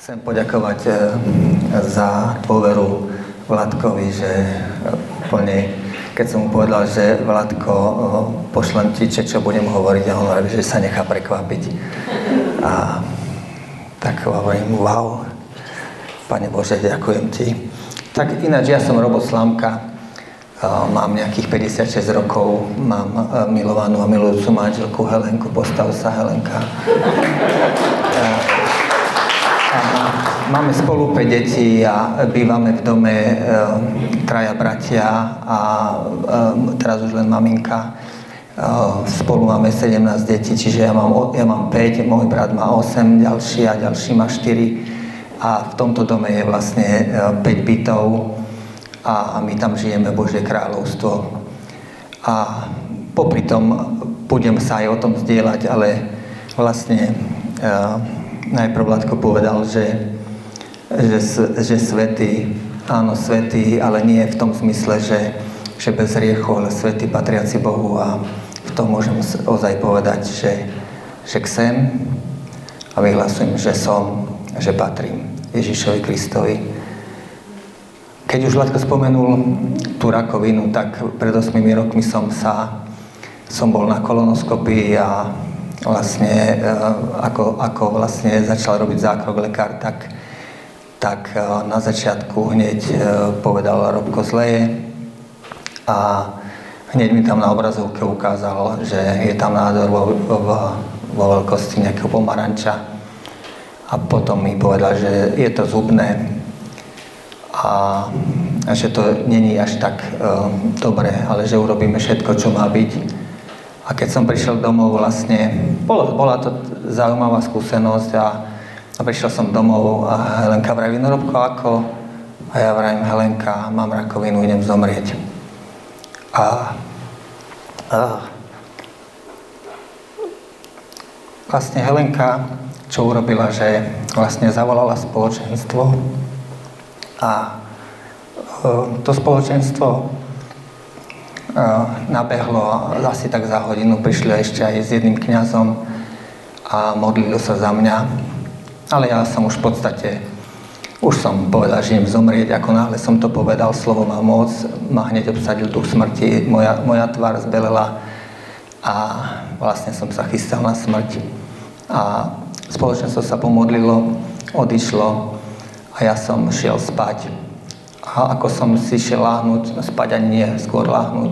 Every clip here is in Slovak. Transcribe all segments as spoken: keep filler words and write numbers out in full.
Chcem poďakovať za dôveru Vladkovi, že plne, keď som mu povedal, že Vladko, pošlem ti, čo budem hovoriť, a on hovorí, že sa nechá prekvapiť. A tak hovorím, wow, Pane Bože, ďakujem ti. Tak ináč, ja som Robo Slamka, mám nejakých päťdesiatšesť rokov, mám milovanú a milujúcu manželku Helenku, postav sa Helenka. A máme spolu päť detí a bývame v dome e, traja bratia a e, teraz už len maminka. E, spolu máme sedemnásť detí, čiže ja mám, ja mám päť, môj brat má osem, ďalší a ďalší má štyri. A v tomto dome je vlastne e, päť bytov a, a my tam žijeme Božie kráľovstvo. A popri tom budem sa aj o tom zdieľať, ale vlastne e, najprv Vladko povedal, že, že, že svätý, áno, svätý, ale nie v tom zmysle, že, že bez hriechu, ale svätý patriaci Bohu. A v tom môžem ozaj povedať, že, že chcem a vyhlasujem, že som, že patrím Ježišovi Kristovi. Keď už Vladko spomenul tú rakovinu, tak pred ôsmimi rokmi som sa, som bol na kolonoskopii a vlastne, ako, ako vlastne začal robiť zákrok lekár, tak, tak na začiatku hneď povedal Robko zleje a hneď mi tam na obrazovke ukázal, že je tam nádor vo, vo, vo veľkosti nejakého pomaranča a potom mi povedal, že je to zubné a, a že to není až tak uh, dobre, ale že urobíme všetko, čo má byť. A keď som prišiel domov, vlastne, bola, bola to zaujímavá skúsenosť a, a prišiel som domov a Helenka vraví, no Robko, ako? A ja vravím, Helenka, mám rakovinu, idem zomrieť. A, a vlastne Helenka, čo urobila, že vlastne zavolala spoločenstvo a to spoločenstvo nabehlo asi tak za hodinu, prišli ešte aj s jedným kňazom a modlili sa za mňa. Ale ja som už v podstate, už som povedal, že idem zomrieť, ako náhle som to povedal, slovo má moc, ma hneď obsadil duch smrti, moja, moja tvár zbelela a vlastne som sa chystal na smrť. A spoločenstvo sa pomodlilo, odišlo a ja som šiel spať. A ako som si šiel láhnuť, spať ani nie, skôr láhnuť.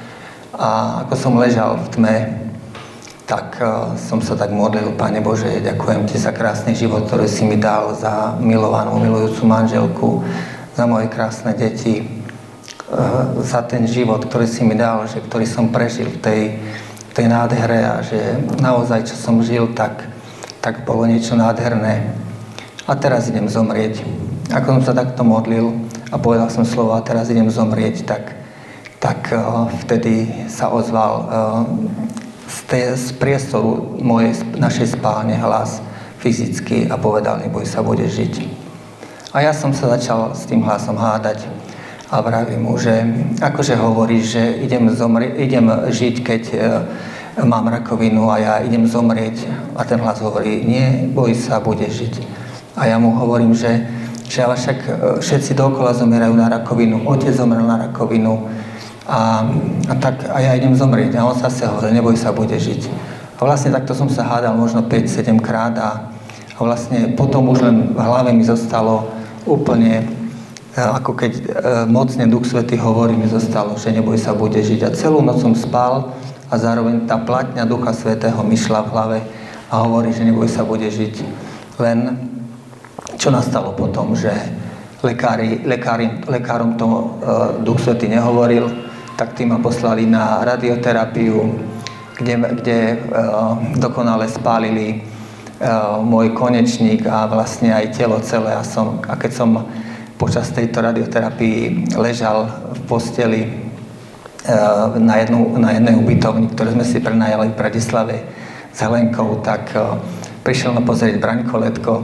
A ako som ležal v tme, tak uh, som sa tak modlil, Pane Bože, ďakujem ti za krásny život, ktorý si mi dal, za milovanú, milujúcu manželku, za moje krásne deti, uh, za ten život, ktorý si mi dal, že, ktorý som prežil v tej, v tej nádhere a že naozaj, čo som žil, tak, tak bolo niečo nádherné. A teraz idem zomrieť. Ako som sa takto modlil, a povedal som slovo a teraz idem zomrieť, tak, tak uh, vtedy sa ozval uh, z, te, z priestoru mojej, našej spálne hlas fyzicky a povedal, neboj sa, bude žiť. A ja som sa začal s tým hlasom hádať a vravím mu, že akože hovorí, že idem, zomri- idem žiť, keď uh, mám rakovinu a ja idem zomrieť. A ten hlas hovorí, nie, boj sa, bude žiť. A ja mu hovorím, že že ale však všetci dookola zomierajú na rakovinu, otec zomrel na rakovinu a, a tak a ja idem zomrieť. A on sa sa hovoril, neboj sa, bude žiť. A vlastne takto som sa hádal možno päť sedem krát a, a vlastne potom už len v hlave mi zostalo úplne, ako keď mocne Duch Svätý hovorí, mi zostalo, že neboj sa, bude žiť. A celú noc som spal a zároveň tá platňa Ducha Svätého mi šla v hlave a hovorí, že neboj sa, bude žiť. Len čo nastalo potom, že lekári, lekári, lekárom to uh, Duch Svätý nehovoril, tak tí ma poslali na radioterapiu, kde, kde uh, dokonale spálili uh, môj konečník a vlastne aj telo celé. A, som, a keď som počas tejto radioterapii ležal v posteli uh, na, jednu, na jednej ubytovni, ktoré sme si prenajali v Bratislave s Helenkou, tak uh, prišiel ma pozrieť Braňko Letko,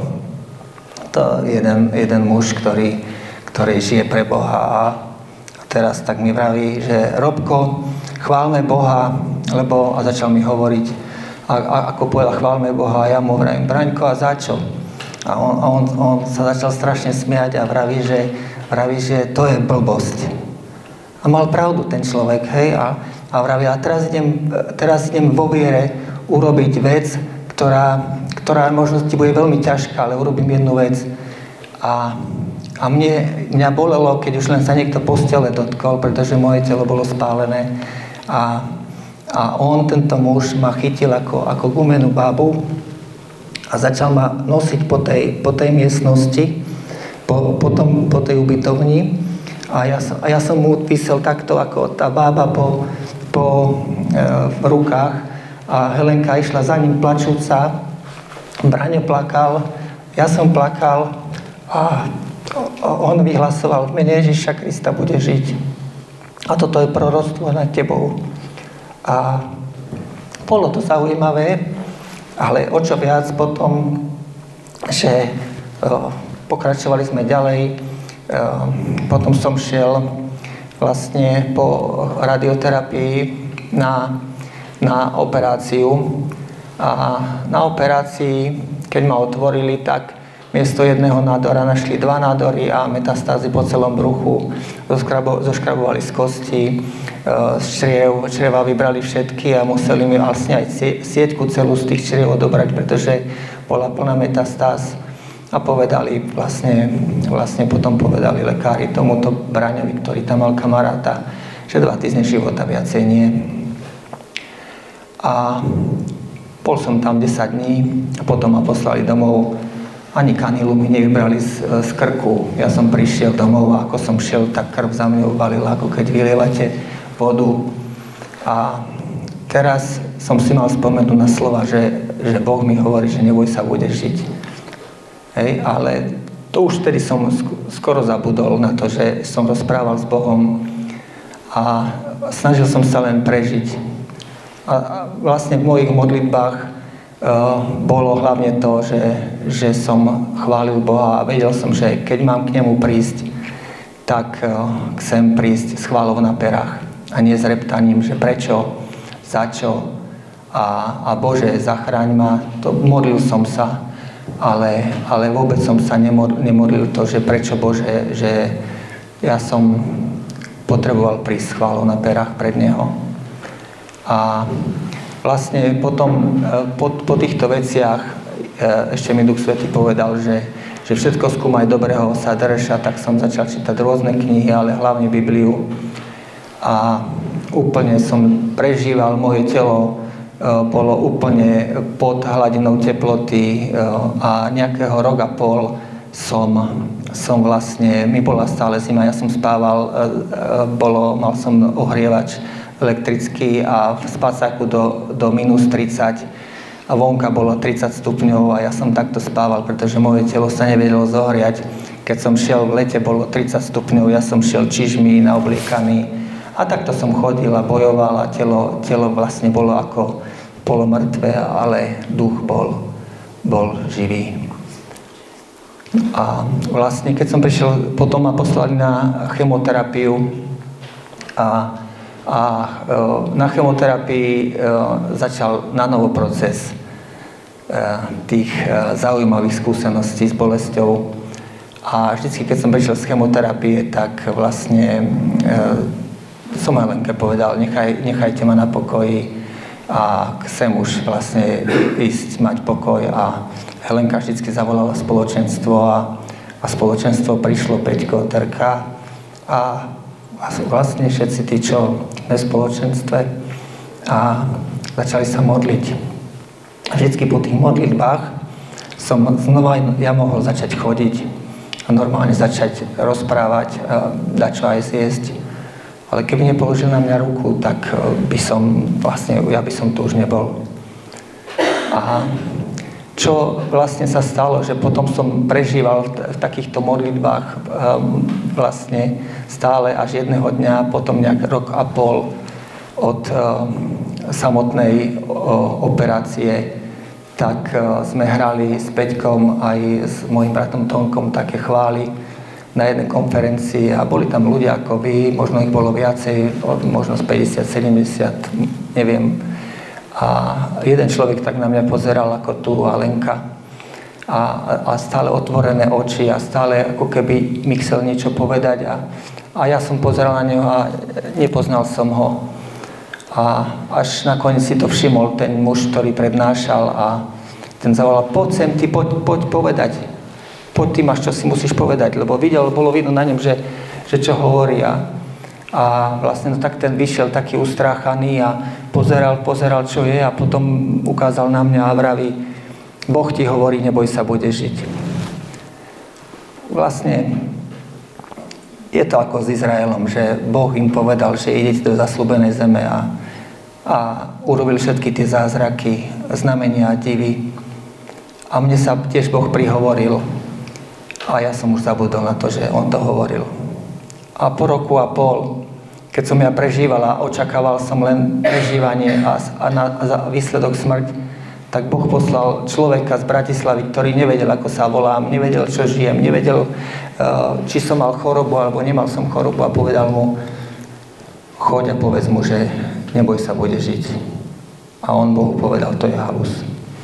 to jeden, jeden muž, ktorý, ktorý žije pre Boha a teraz tak mi vraví, že Robko, chválme Boha, lebo, a začal mi hovoriť, a, a ako povedal, chválme Boha, a ja mu vravím, Braňko, a za čo? A on, a on, on sa začal strašne smiať a vraví, že, vraví, že to je blbosť. A mal pravdu ten človek, hej, a, a vraví, a teraz idem, teraz idem vo viere urobiť vec, ktorá, ktorá možno ti bude veľmi ťažká, ale urobím jednu vec. A, a mne, mňa bolelo, keď už len sa niekto postele dotkol, pretože moje telo bolo spálené. A, a on, tento muž, ma chytil ako, ako gumenú bábu a začal ma nosiť po tej, po tej miestnosti, po, po, tom, po tej ubytovni. A ja, som, a ja som mu vysel takto, ako tá bába po, po, e, v rukách. A Helenka išla za ním plačúca. Braňo plakal, ja som plakal a on vyhlasoval, v mene Ježiša Krista bude žiť. A toto je proroctvo nad tebou. A bolo to zaujímavé, ale o čo viac potom, že o, pokračovali sme ďalej, o, potom som šiel vlastne po radioterapii na, na operáciu. A na operácii, keď ma otvorili, tak miesto jedného nádora našli dva nádory a metastázy po celom bruchu. Zoškrabovali z kosti, z čriev, črieva vybrali všetky a museli mi vlastne aj sieťku celú z tých čriev odobrať, pretože bola plná metastáz. A povedali, vlastne, vlastne potom povedali lekári tomuto Braňovi, ktorý tam mal kamaráta, že dva týždne života viacej nie. A bol som tam desať dní a potom ma poslali domov. Ani kanilu mi nevybrali z, z krku. Ja som prišiel domov a ako som šiel, tak krv za mňou valila, ako keď vylievate vodu. A teraz som si mal spomenúť na slova, že, že Boh mi hovorí, že neboj sa, budeš žiť. Hej, ale to už vtedy som skoro zabudol na to, že som rozprával s Bohom a snažil som sa len prežiť. A, a vlastne v mojich modlitbách uh, bolo hlavne to, že, že som chválil Boha a vedel som, že keď mám k nemu prísť, tak uh, chcem prísť s chválou na perách a nie s reptaním, že prečo, za čo a, a Bože, zachráň ma. To, modlil som sa, ale, ale vôbec som sa nemodlil, nemodlil to, že prečo Bože, že ja som potreboval prísť s chválou na perách pred Neho. A vlastne potom po, po týchto veciach ešte mi Duch Svätý povedal, že, že všetko skúmaj dobrého sa drž, a tak som začal čítať rôzne knihy, ale hlavne Bibliu. A úplne som prežíval, moje telo bolo úplne pod hladinou teploty a nejakého rok a pol som, som vlastne, mi bola stále zima, ja som spával, bolo, mal som ohrievač elektrický a v spacáku do, do minus tridsať a vonka bolo tridsať stupňov a ja som takto spával, pretože moje telo sa nevedelo zohriať. Keď som šiel v lete, bolo tridsať stupňov, ja som šiel čižmi, naobliekaný a takto som chodil a bojoval a telo, telo vlastne bolo ako polomrtvé, ale duch bol, bol živý. A vlastne keď som prišiel, potom ma poslali na chemoterapiu a A na chemoterapii začal na novo proces tých zaujímavých skúseností s bolesťou. A vždycky, keď som prišiel z chemoterapie, tak vlastne som Helenke povedal, nechaj, nechajte ma na pokoji a chcem už vlastne ísť mať pokoj. A Helenka vždycky zavolala spoločenstvo a, a spoločenstvo prišlo, Peťko, Terka a vlastne všetci tí, čo v spoločenstve a začali sa modliť. A vždycky po tých modlitbách som znova ja mohol začať chodiť a normálne začať rozprávať, dať čo aj zjesť. Ale keby nepoložil na mňa ruku, tak by som vlastne, ja by som tu už nebol. A čo vlastne sa stalo, že potom som prežíval v takýchto modlitbách um, vlastne stále až jedného dňa, potom nejak rok a pol od um, samotnej uh, operácie, tak uh, sme hrali s Peťkom aj s mojím bratom Tonkom také chvály na jednej konferencii a boli tam ľudia ako vy, možno ich bolo viacej, možno z päťdesiat, sedemdesiat, neviem. A jeden človek tak na mňa pozeral ako tu, Alenka. a, a stále otvorené oči a stále ako keby mi chcel niečo povedať a, a ja som pozeral na neho a nepoznal som ho. A až nakoniec si to všimol ten muž, ktorý prednášal a ten zavolal, poď sem, ty poď, poď povedať. Poď, ty máš, čo si musíš povedať, lebo videl, bolo vidno na ňom, že, že čo hovorí. A, a vlastne no, tak ten vyšiel taký ustráchaný a pozeral, pozeral, čo je a potom ukázal na mňa a vraví, Boh ti hovorí, neboj sa, budeš žiť. Vlastne je to ako s Izraelom, že Boh im povedal, že idete do zasľúbenej zeme a, a urobil všetky tie zázraky, znamenia a divy. A mne sa tiež Boh prihovoril a ja som už zabudol na to, že on to hovoril. A po roku a pol, keď som ja prežíval a očakával som len prežívanie a, a na za výsledok smrť, tak Boh poslal človeka z Bratislavy, ktorý nevedel, ako sa volám, nevedel, čo žijem, nevedel, či som mal chorobu, alebo nemal som chorobu a povedal mu, choď a povedz mu, že neboj sa, bude žiť. A on Bohu povedal, to je halus.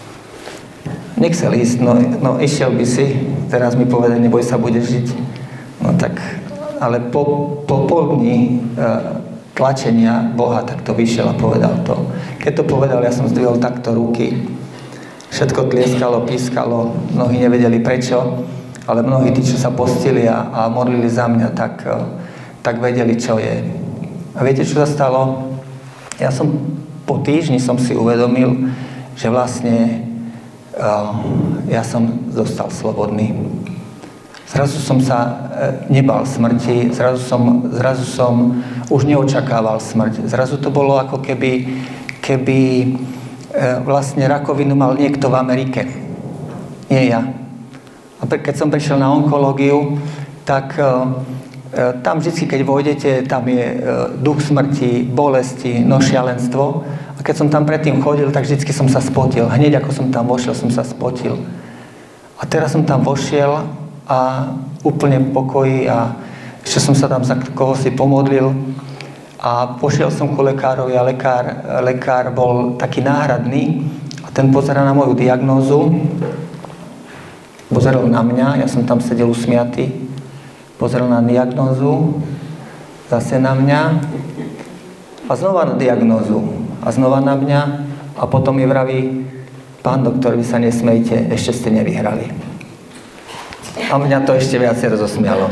Nechcel ísť, no, no išiel by si, teraz mi povedal, neboj sa, bude žiť. No tak, ale po, po pol dní e, tlačenia Boha takto vyšiel a povedal to. Keď to povedal, ja som zdvihol takto ruky. Všetko tlieskalo, pískalo, mnohí nevedeli prečo, ale mnohí tí, čo sa postili a, a modlili za mňa, tak, e, tak vedeli, čo je. A viete, čo sa stalo? Ja som po týždni som si uvedomil, že vlastne ja som zostal slobodný. Zrazu som sa nebal smrti, zrazu som, zrazu som už neočakával smrť. Zrazu to bolo ako keby, keby vlastne rakovinu mal niekto v Amerike. Nie ja. A keď som prišiel na onkológiu, tak tam vždy, keď vojdete, tam je duch smrti, bolesti, no šialenstvo. A keď som tam predtým chodil, tak vždycky som sa spotil. Hneď ako som tam vošiel, som sa spotil. A teraz som tam vošiel a úplne v pokoji a ešte som sa tam za koho si pomodlil a pošiel som ku lekárovi a lekár, lekár bol taký náhradný a ten pozerá na moju diagnózu, pozeral na mňa, ja som tam sedel usmiatý, pozeral na diagnózu, zase na mňa a znova na diagnózu. A znova na mňa a potom mi vraví, pán doktor, vy sa nesmejte, ešte ste nevyhrali. A mňa to ešte viacej rozosmialo.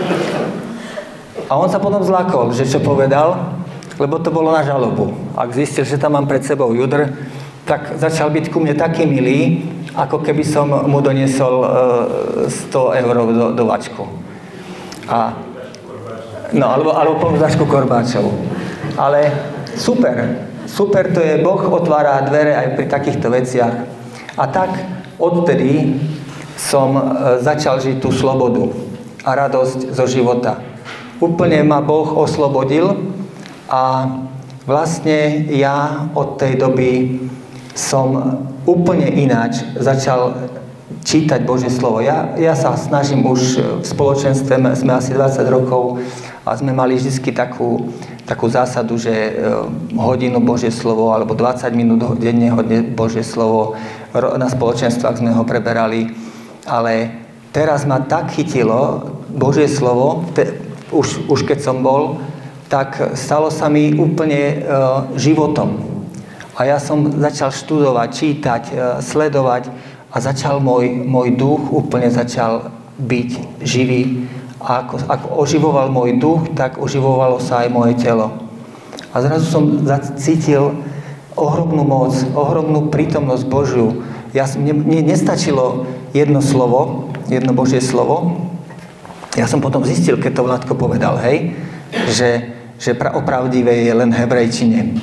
A on sa potom zlakol, že čo povedal, lebo to bolo na žalobu. Ak zistil, že tam mám pred sebou judr, tak začal byť ku mne taký milý, ako keby som mu doniesol sto eur do, do vačku. A, no, alebo, alebo pomôždačku korbáčov. Ale super. Super to je, Boh otvára dvere aj pri takýchto veciach. A tak odtedy som začal žiť tú slobodu a radosť zo života. Úplne ma Boh oslobodil a vlastne ja od tej doby som úplne ináč začal čítať Božie slovo. Ja, ja sa snažím už v spoločenstve, sme asi dvadsať rokov a sme mali vždy takú, takú zásadu, že hodinu Božie slovo alebo dvadsať minút denne Božie slovo, na spoločenstvách sme ho preberali, ale teraz ma tak chytilo Božie slovo, te, už, už keď som bol, tak stalo sa mi úplne e, životom. A ja som začal študovať, čítať, e, sledovať a začal môj, môj duch úplne začal byť živý. A ako, ako oživoval môj duch, tak oživovalo sa aj moje telo. A zrazu som cítil ohromnú moc, ohromnú prítomnosť Božiu. Ja, mne, mne nestačilo jedno slovo, jedno Božie slovo. Ja som potom zistil, keď to Vládko povedal, hej, že, že pra, opravdivé je len hebrejčine.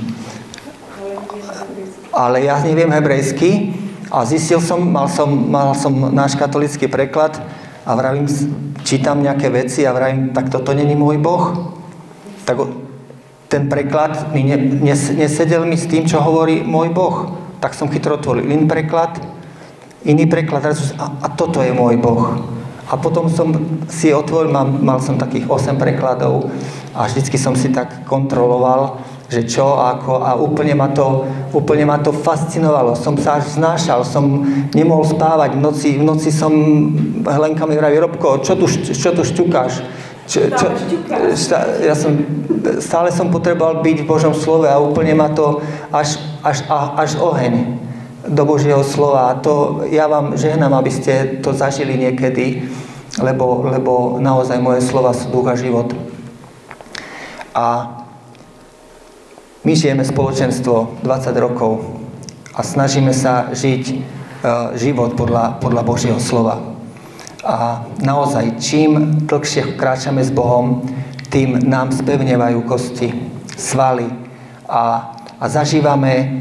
Ale ja neviem hebrejsky a zistil som, mal som, mal som náš katolícky preklad a vravím, čítam nejaké veci a vravím, tak toto není môj Boh. Tak ten preklad mi ne, nes, nesedel mi s tým, čo hovorí môj Boh. Tak som chytro otvoril iný preklad, iný preklad a, a toto je môj Boh. A potom som si otvoril, mal, mal som takých osem prekladov a vždycky som si tak kontroloval, že čo, ako a úplne ma to, úplne ma to fascinovalo. Som sa až znášal, som nemohol spávať. V noci, v noci som, Helenka mi vraví, Robko, čo tu, čo tu šťukáš? Čo, čo, ja som, stále som potreboval byť v Božom slove a úplne ma to až, až, až oheň do Božieho slova. A to ja vám žehnám, aby ste to zažili niekedy, lebo, lebo naozaj moje slova sú duch a život. A my žijeme spoločenstvo dvadsať rokov a snažíme sa žiť e, život podľa, podľa Božieho slova. A naozaj, čím dlhšie kráčame s Bohom, tým nám spevnevajú kosti, svaly a, a zažívame e,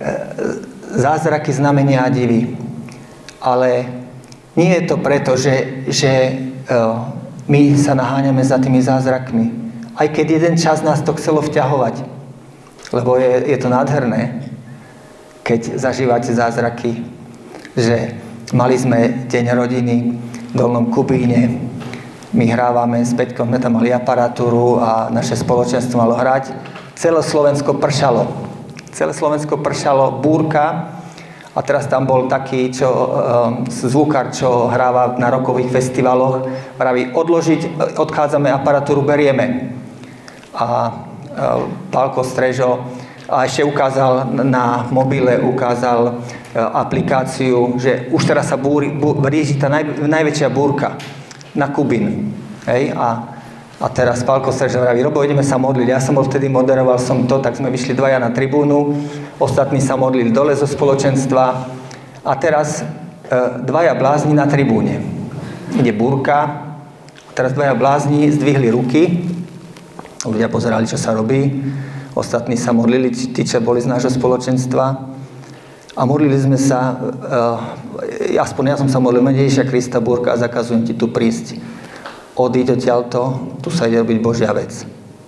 zázraky, znamenia a divy. Ale nie je to preto, že, že e, my sa naháňame za tými zázrakmi. Aj keď jeden čas nás to chcelo vťahovať. Lebo je, je to nádherné, keď zažívate zázraky, že mali sme deň rodiny v Dolnom Kubíne, my hrávame s Peťkom, sme tam mali aparatúru a naše spoločenstvo malo hrať. Celé Slovensko pršalo. Celé Slovensko pršalo, búrka a teraz tam bol taký čo, um, zvukár, čo hráva na rockových festivaloch, praví odložiť, odchádzame aparatúru, berieme. A Pálko Strežo a ešte ukázal na mobile, ukázal aplikáciu, že už teraz sa búri, bú, blíži tá naj, najväčšia búrka na Kubín. Hej? A, a teraz Pálko Strežo vraví, Robo, ideme sa modliť. Ja som bol vtedy, moderoval som to, tak sme vyšli dvaja na tribúnu, ostatní sa modlili dole zo spoločenstva a teraz e, dvaja blázni na tribúne. Ide búrka, teraz dvaja blázni zdvihli ruky. Ľudia pozerali, čo sa robí. Ostatní sa modlili, tí, čo boli z nášho spoločenstva. A modlili sme sa, uh, aspoň ja som sa modlil, mene Ježiša Krista, búrka, a zakazujem ti tu prísť. Odíď odtiaľto, tu sa ide robiť Božia vec.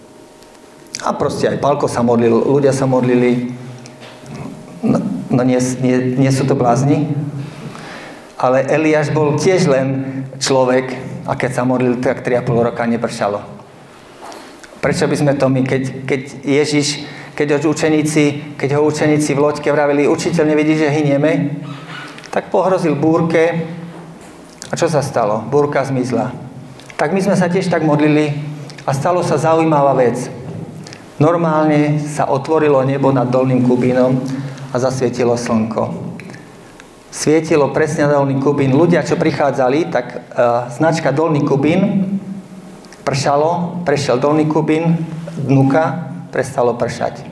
A proste aj Pálko sa modlil, ľudia sa modlili. No, no nie, nie, nie sú to blázni. Ale Eliáš bol tiež len človek a keď sa modlil, tak tri a pol roka nepršalo. Prečo by sme to my, keď, keď Ježiš, keď ho učeníci, keď ho učeníci v loďke vravili, učiteľ, nevidí, že hynieme, tak pohrozil búrke. A čo sa stalo? Búrka zmizla. Tak my sme sa tiež tak modlili a stalo sa zaujímavá vec. Normálne sa otvorilo nebo nad Dolným Kubínom a zasvietilo slnko. Svietilo presne na Dolný Kubín. Ľudia, čo prichádzali, tak uh, značka Dolný Kubín, pršalo, prešiel Dolný Kubín, dnuka, prestalo pršať.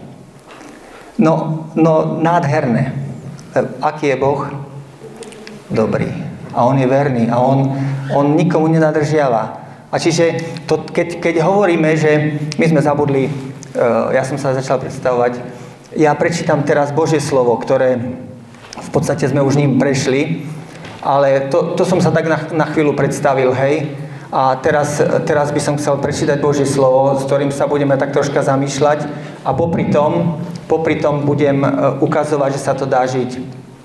No, no nádherné. Aký je Boh? Dobrý. A on je verný. A on, on nikomu nenadržiava. A čiže, to, keď, keď hovoríme, že my sme zabudli, uh, ja som sa začal predstavovať, ja prečítam teraz Božie slovo, ktoré v podstate sme už ním prešli, ale to, to som sa tak na, na chvíľu predstavil, hej. A teraz, teraz by som chcel prečítať Božie slovo, s ktorým sa budeme tak troška zamýšľať a popri tom, popri tom budem ukazovať, že sa to dá žiť.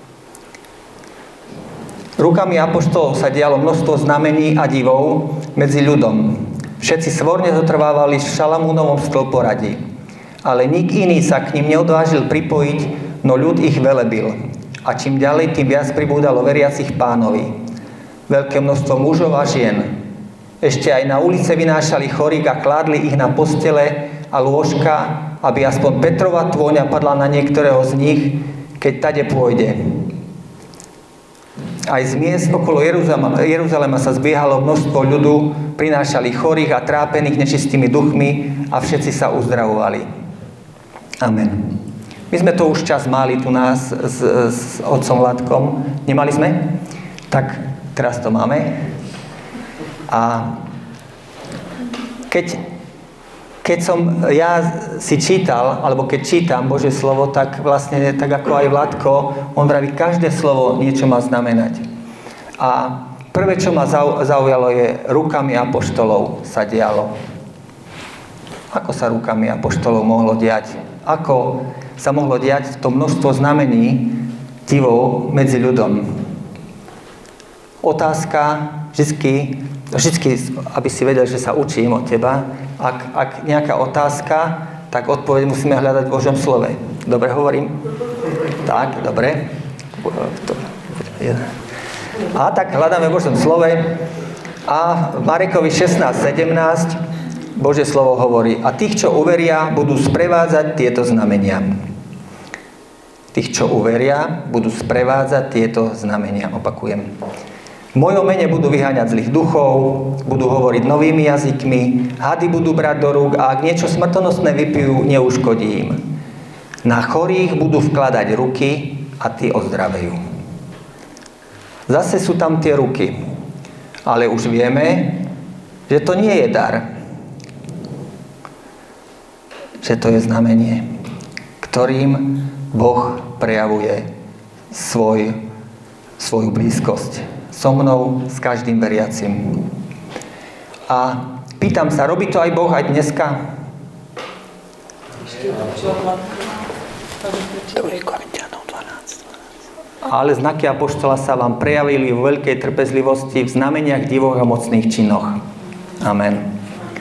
Rukami apoštolov sa dialo množstvo znamení a divov medzi ľudom. Všetci svorne zotrvávali v Šalamúnovom stĺporadí, ale nik iný sa k ním neodvážil pripojiť, no ľud ich velebil. A čím ďalej, tým viac pribúdalo veriacich Pánovi. Veľké množstvo mužov a žien. Ešte aj na ulice vynášali chorých a kládli ich na postele a lôžka, aby aspoň Petrova tvôňa padla na niektorého z nich, keď tade pôjde. Aj z miest okolo Jeruzalema, Jeruzalema sa zbiehalo množstvo ľudu, prinášali chorých a trápených nečistými duchmi a všetci sa uzdravovali. Amen. My sme to už čas mali tu nás s, s otcom Vladkom. Nemali sme? Tak teraz to máme. A keď, keď som ja si čítal, alebo keď čítam Božie slovo, tak vlastne tak ako aj Vladko, on vraví, každé slovo niečo má znamenať. A prvé, čo ma zaujalo, je rukami apoštolov sa dialo. Ako sa rukami apoštolov mohlo diať? Ako sa mohlo diať to množstvo znamení divov medzi ľudom? Otázka vždycky, vždycky, aby si vedel, že sa učím od teba, ak, ak nejaká otázka, tak odpoveď musíme hľadať v Božom slove. Dobre hovorím? Tak, dobre. A tak hľadáme v Božom slove a v Marekovi šestnásť sedemnásť Božie slovo hovorí: a tých, čo uveria, budú sprevádzať tieto znamenia. Tých, čo uveria, budú sprevádzať tieto znamenia. Opakujem. V mojom mene budú vyháňať zlých duchov, budú hovoriť novými jazykmi, hady budú brať do rúk a ak niečo smrtonosné vypijú, neuškodí im. Na chorých budú vkladať ruky a tí ozdravejú. Zase sú tam tie ruky. Ale už vieme, že to nie je dar. Že to je znamenie, ktorým Boh prejavuje svoj, svoju blízkosť so mnou, s každým veriacim. A pýtam sa, robí to aj Boh aj dneska? Ale znaky apoštola sa vám prejavili vo veľkej trpezlivosti, v znameniach, divoch a mocných činoch. Amen.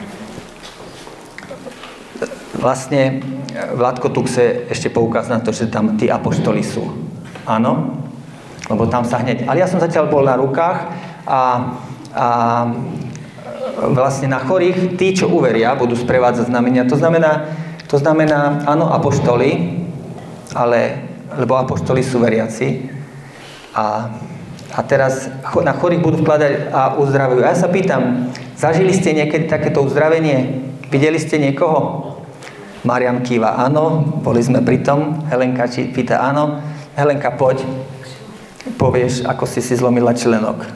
Vlastne Vládko tu chce ešte poukázať na to, že tam tí apoštoli sú. Áno? Lebo tam sa hneď... Ale ja som zatiaľ bol na rukách a, a vlastne na chorých tí, čo uveria, budú sprevádzať znamenia. To znamená, to znamená áno, apoštoli, ale, lebo apoštoli sú veriaci. A, a teraz na chorých budú vkladať a uzdravujú. A ja sa pýtam, zažili ste niekedy takéto uzdravenie? Videli ste niekoho? Marian kýva áno, boli sme pri tom. Helenka či pýta áno. Helenka, poď, povieš, ako si si zlomila členok.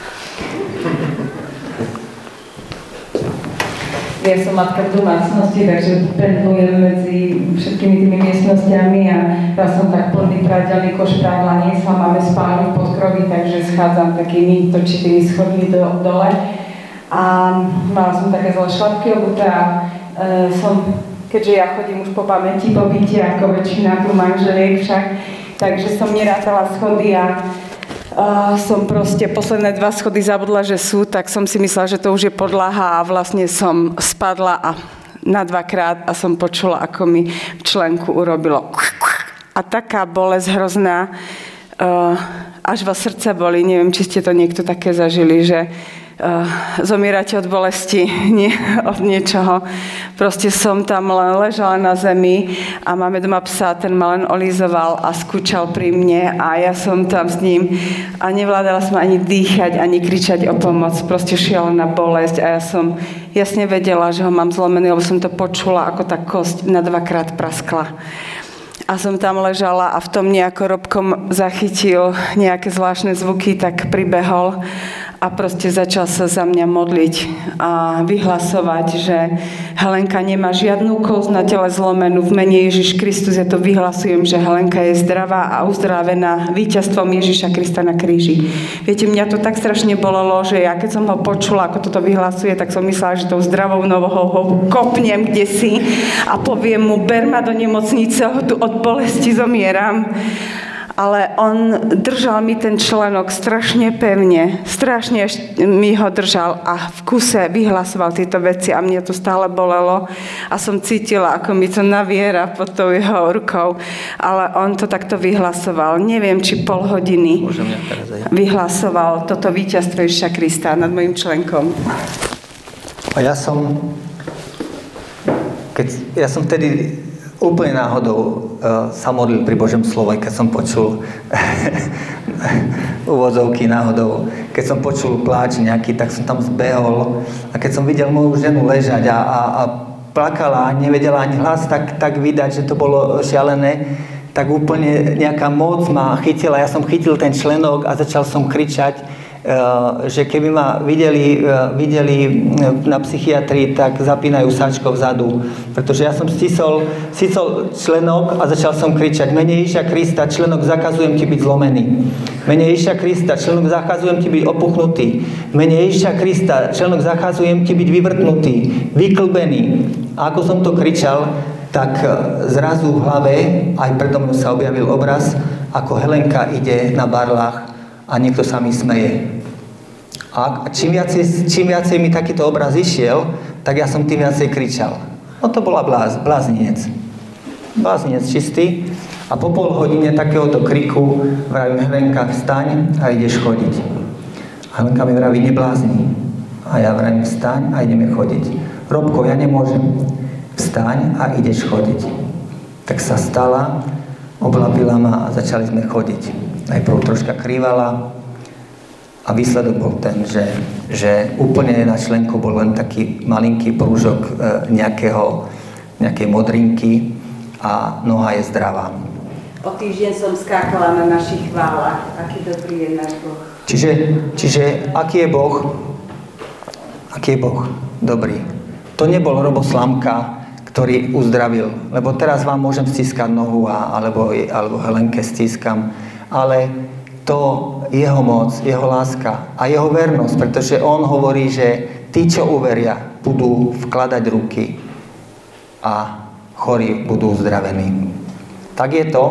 Ja som matka v domácnosti, takže pendlujem medzi všetkými tými miestnostiami a ja som tak plný prádelný koš prádla niesla, máme spálňu v podkroví, takže schádzam takými točitými schodmi do, dole. A mala som také zlé šlapky obuté a e, som... keďže ja chodím už po pamäti, po byte, ako väčšina tu manželiek však, takže som nerátala schody a uh, som proste posledné dva schody zabudla, že sú, tak som si myslela, že to už je podlaha a vlastne som spadla a na dvakrát a som počula, ako mi v členku urobilo a taká bolesť hrozná, uh, až vás srdce boli, neviem, či ste to niekto také zažili, že Uh, zomierate od bolesti, nie od niečoho. Proste som tam len ležala na zemi a máme doma psa, ten ma len olízoval a skúčal pri mne a ja som tam s ním a nevládala som ani dýchať, ani kričať o pomoc. Proste šialená bolesť a ja som jasne vedela, že ho mám zlomený, lebo som to počula, ako tá kosť na dvakrát praskla. A som tam ležala a v tom nejako Robkom zachytil nejaké zvláštne zvuky, tak pribehol a proste začal sa za mňa modliť a vyhlasovať, že Helenka nemá žiadnu kosť na tele zlomenú. V mene Ježiš Kristus ja to vyhlasujem, že Helenka je zdravá a uzdravená víťazstvom Ježiša Krista na kríži. Viete, mňa to tak strašne bolelo, že ja keď som ho počula, ako toto vyhlasuje, tak som myslela, že tou zdravou novohou ho kopnem kdesi a poviem mu, ber ma do nemocnice, tu od bolesti zomieram. Ale on držal mi ten členok strašne pevne, strašne mi ho držal a v kuse vyhlasoval tieto veci a mne to stále bolelo a som cítila, ako mi to naviera pod tou jeho rukou, ale on to takto vyhlasoval. Neviem, či pol hodiny vyhlasoval toto víťazstvo Ježiša Krista nad mojim členkom. A ja som, keď, ja som vtedy úplne náhodou uh, sa modlil pri Božom slove, keď som počul uvozovky náhodou, keď som počul pláč nejaký, tak som tam zbehol a keď som videl moju ženu ležať a, a, a plakala a nevedela ani hlas tak, tak vydať, že to bolo šialené, tak úplne nejaká moc ma chytila. Ja som chytil ten členok a začal som kričať, že keby ma videli, videli na psychiatrii, tak zapínajú sáčko vzadu. Pretože ja som stisol, stisol členok a začal som kričať: mene Ježiša Krista, členok, zakazujem ti byť zlomený. Mene Ježiša Krista, členok, zakazujem ti byť opuchnutý. Mene Ježiša Krista, členok, zakazujem ti byť vyvrtnutý, vyklbený. A ako som to kričal, tak zrazu v hlave aj predo mnou sa objavil obraz, ako Helenka ide na barlách a niekto sa mi smeje. A čím viacej, čím viacej mi takýto obraz išiel, tak ja som tým viacej kričal. No to bola bláz, blázinec. Blázinec čistý. A po pol hodine takéhoto kriku vravím, Helenka, vstaň a ideš chodiť. A Helenka mi vraví, neblázni. A ja vravím, vstaň a ideme chodiť. Robko, ja nemôžem. Vstaň a ideš chodiť. Tak sa stala, oblapila ma a začali sme chodiť. Najprv troška krývala a výsledok bol ten, že, že úplne na členku bol len taký malinký prúžok e, nejakého, nejakej modrinky a noha je zdravá. O týždeň som skákala na našich chválach. Aký dobrý je náš Boh. Čiže, čiže aký je Boh? Aký je Boh? Dobrý. To nebol Robo Slamka, ktorý uzdravil. Lebo teraz vám môžem stískať nohu, a, alebo, alebo Helenke stískam. Ale to jeho moc, jeho láska a jeho vernosť, pretože on hovorí, že tí, čo uveria, budú vkladať ruky a chorí budú uzdravení. Tak je to.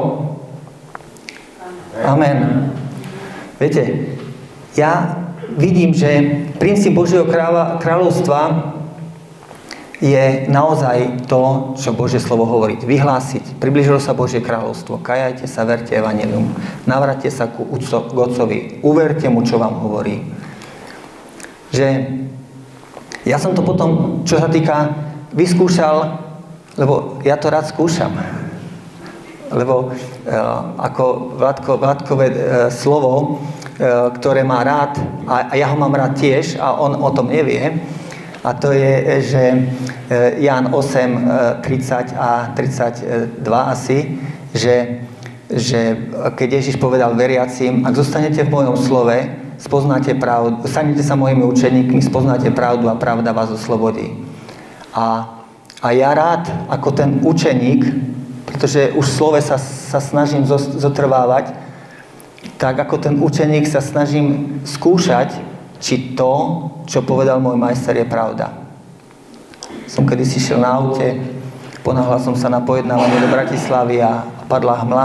Amen. Viete, ja vidím, že princíp Božieho kráľovstva je naozaj to, čo Božie slovo hovorí. Vyhlásiť. Priblížilo sa Božie kráľovstvo. Kajajte sa, verte evanjelium. Navráťte sa ku Otcovi. Uverte mu, čo vám hovorí. Že ja som to potom, čo sa týka, vyskúšal, lebo ja to rád skúšam. Lebo e, ako Vládko, Vládkové e, slovo, e, ktoré má rád, a, a ja ho mám rád tiež, a on o tom nevie, a to je, že Ján osem, tridsať a tridsaťdva asi, že, že keď Ježiš povedal veriacim, ak zostanete v mojom slove, spoznáte pravdu, stanete sa mojimi učeníkmi, spoznáte pravdu a pravda vás oslobodí. A, a ja rád, ako ten učeník, pretože už v slove sa, sa snažím zotrvávať, tak ako ten učeník sa snažím skúšať, či to, čo povedal môj majster, je pravda. Som kedysi šiel na aute, ponáhľal som sa na pojednávanie do Bratislavy a padla hmla.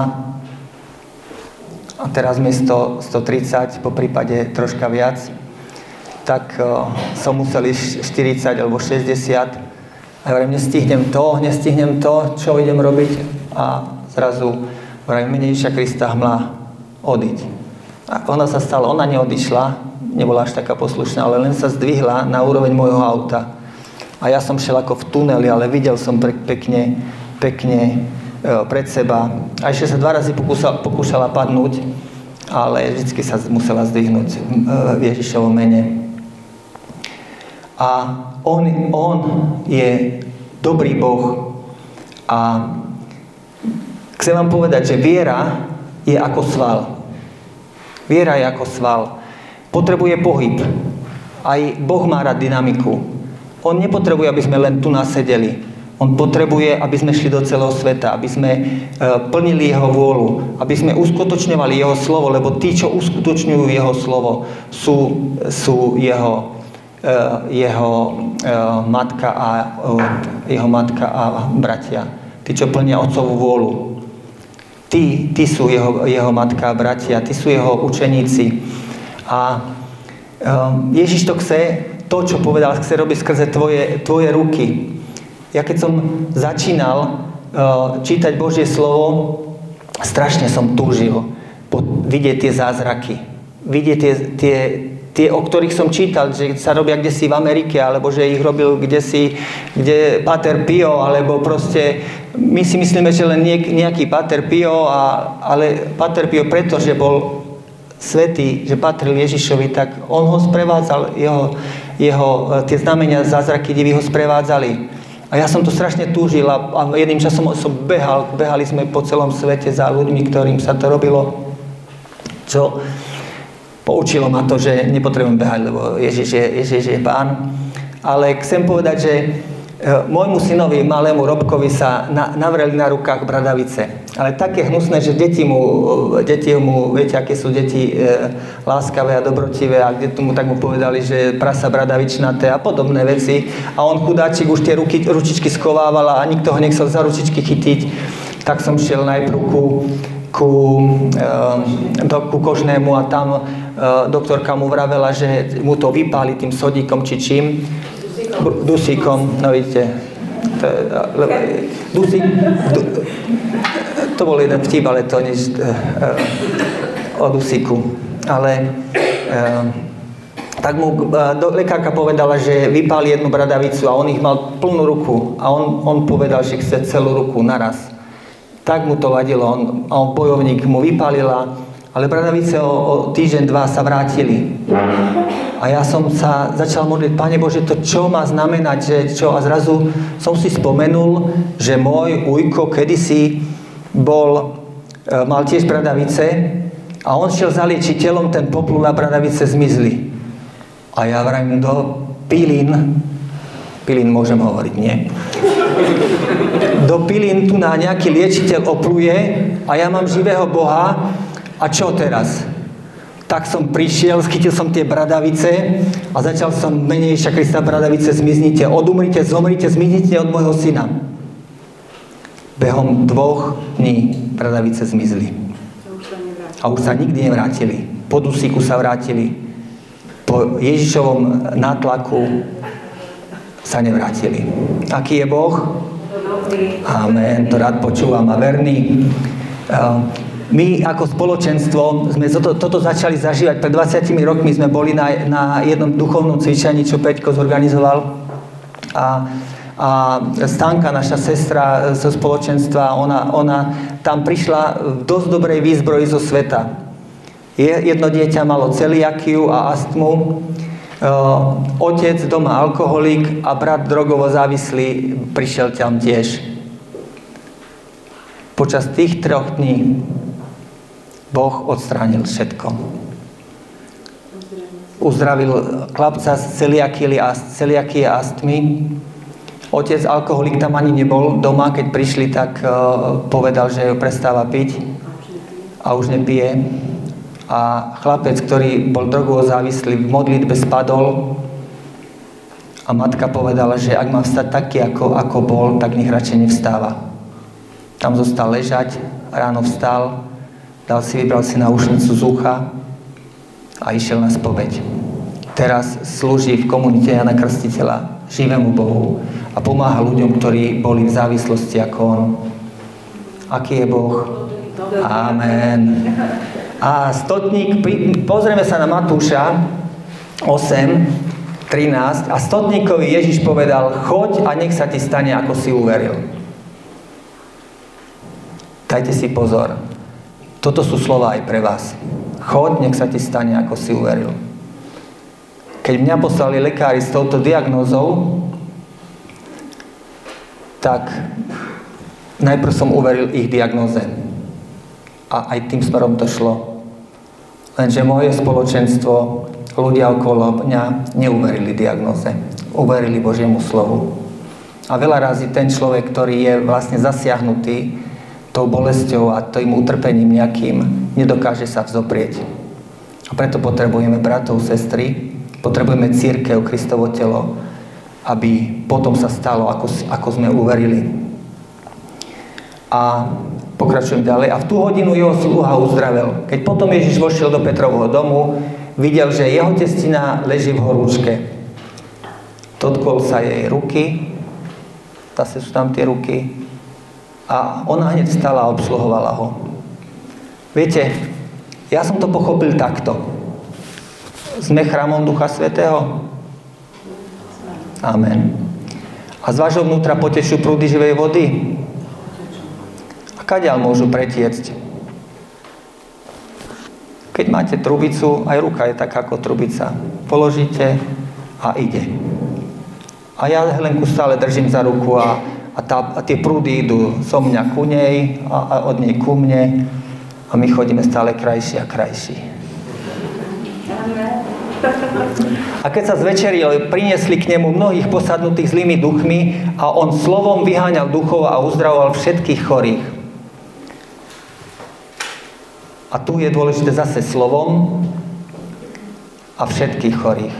A teraz miesto stotridsať, po prípade troška viac, tak uh, som musel ísť štyridsať alebo šesťdesiat. A ja hovorím, nestihnem to, nestihnem to, čo idem robiť. A zrazu hovorím, mene Ježiša Krista, hmla, odiť. A ona sa stala, ona neodišla, nebola až taká poslušná, ale len sa zdvihla na úroveň môjho auta. A ja som šiel ako v tuneli, ale videl som pekne, pekne e, pred seba. A ešte sa dva razy pokúšala, pokúšala padnúť, ale vždy sa musela zdvihnúť e, v Ježišovom mene. A on, on je dobrý Boh. A chcem vám povedať, že viera je ako sval. Viera je ako sval. Potrebuje pohyb. Aj Boh má rád dynamiku. On nepotrebuje, aby sme len tu nasedeli. On potrebuje, aby sme šli do celého sveta, aby sme e, plnili jeho vôľu, aby sme uskutočňovali jeho slovo, lebo tí, čo uskutočňujú jeho slovo, sú, sú jeho, e, jeho e, matka a e, jeho matka a bratia. Tí, čo plnia otcovú vôľu. Tí, tí sú jeho, jeho matka a bratia, tí sú jeho učeníci. A um, Ježiš to chce, to, čo povedal, chce robiť skrze tvoje, tvoje ruky. Ja keď som začínal uh, čítať Božie slovo, strašne som túžil po, vidieť tie zázraky. Vidieť tie, tie, tie, o ktorých som čítal, že sa robia kdesi v Amerike, alebo že ich robil kdesi, kde Pater Pio, alebo proste my si myslíme, že len nejaký Pater Pio, a, ale Pater Pio preto, že bol svätý, že patril Ježišovi, tak on ho sprevádzal, jeho, jeho tie znamenia, zázraky divy ho sprevádzali. A ja som to strašne túžil a, a jedným časom som behal, behali sme po celom svete za ľuďmi, ktorým sa to robilo, čo poučilo ma to, že nepotrebujem behať, lebo Ježiš je, Ježiš je Pán. Ale chcem povedať, že môjmu synovi, malému Robkovi, sa na, navreli na rukách bradavice. Ale také hnusné, že deti mu, deti mu, viete, aké sú deti e, láskavé a dobrotivé, a kde tomu tak mu povedali, že prasa bradavičnaté a podobné veci. A on chudáčik už tie ruky, ručičky schovával a nikto ho nechcel za ručičky chytiť. Tak som šiel najprv ku, ku, e, do, ku kožnému a tam e, doktorka mu vravela, že mu to vypáli tým sodíkom či čím. Dusíkom, no vidíte, To, dusík, du, to bol jeden vtip, ale to nič uh, o dusíku. Ale uh, tak mu uh, do, lekárka povedala, že vypáli jednu bradavicu a on ich mal plnú ruku. A on, on povedal, že chce celú ruku naraz. Tak mu to vadilo. On, on bojovník mu vypálila, ale bradavice o, o týždeň, dva sa vrátili. A ja som sa začal modliť, Pane Bože, to čo má znamenať, že čo? A zrazu som si spomenul, že môj ujko kedysi bol, mal tiež bradavice a on šiel za liečiteľom, ten poplul a bradavice zmizli. A ja vravím, do pilín, pilín môžem hovoriť, nie? Do pilín tu na nejaký liečiteľ opluje a ja mám živého Boha a čo teraz? Tak som prišiel, schytil som tie bradavice a začal som menej Ježiša Krista, bradavice, zmiznite, odumrite, zomrite, zmiznite od môjho syna. Behom dvoch dní bradavice zmizli. A už sa nikdy nevrátili. Po dusíku sa vrátili. Po Ježišovom nátlaku sa nevrátili. Aký je Boh? Amen, to rád počúvam a verný. My ako spoločenstvo sme toto, toto začali zažívať. Pred dvadsiatimi rokmi sme boli na, na jednom duchovnom cvičení, čo Peťko zorganizoval. A, a Stanka, naša sestra zo spoločenstva, ona, ona tam prišla v dosť dobrej výzbroji zo sveta. Jedno dieťa malo celiakiu a astmu, otec doma alkoholik a brat drogovo závislý prišiel tam tiež. Počas tých troch dní Boh odstránil všetko. Uzdravil chlapca z celiakie a astmy. Otec alkoholik tam ani nebol doma, keď prišli, tak uh, povedal, že prestáva piť a už nepije. A chlapec, ktorý bol drogovo závislý, v modlitbe spadol a matka povedala, že ak má vstať taký, ako, ako bol, tak nech radšej nevstáva. Tam zostal ležať, ráno vstal, dal si, vybral si náušnicu z ucha a išiel na spoveď. Teraz slúži v komunite Jana Krstiteľa, živému Bohu a pomáha ľuďom, ktorí boli v závislosti ako on. Aký je Boh? Amen. A stotník, pozrieme sa na Matúša osem trinásť a stotníkovi Ježiš povedal, choď a nech sa ti stane, ako si uveril. Dajte si pozor. Toto sú slova aj pre vás. Choď, nech sa ti stane, ako si uveril. Keď mňa poslali lekári s touto diagnózou, tak najprv som uveril ich diagnóze. A aj tým smerom to šlo. Lenže moje spoločenstvo, ľudia okolo mňa neuverili diagnóze. Uverili Božiemu slovu. A veľa razy ten človek, ktorý je vlastne zasiahnutý tou bolesťou a tým utrpením nejakým, nedokáže sa vzoprieť. A preto potrebujeme bratov, sestry, potrebujeme cirkev, Kristovo telo, aby potom sa stalo, ako, ako sme uverili. A pokračujem ďalej. A v tú hodinu jeho sluha uzdravel. Keď potom Ježiš vošiel do Petrovho domu, videl, že jeho testina leží v horúčke. Dotkol sa jej ruky, zase sú tam tie ruky, a ona hneď vstala a obsluhovala ho. Viete, ja som to pochopil takto. Sme chrámom Ducha Svätého? Amen. A z vášho vnútra potečú prúdy živej vody? A kadiaľ môžu pretiecť? Keď máte trubicu, aj ruka je taká ako trubica. Položíte a ide. A ja Helenku stále držím za ruku a A, tá, a tie prúdy idú so mňa ku nej a, a od nej ku mne a my chodíme stále krajší a krajší. A keď sa zvečeril, priniesli k nemu mnohých posadnutých zlými duchmi a on slovom vyháňal duchov a uzdravoval všetkých chorých. A tu je dôležité zase slovom a všetkých chorých.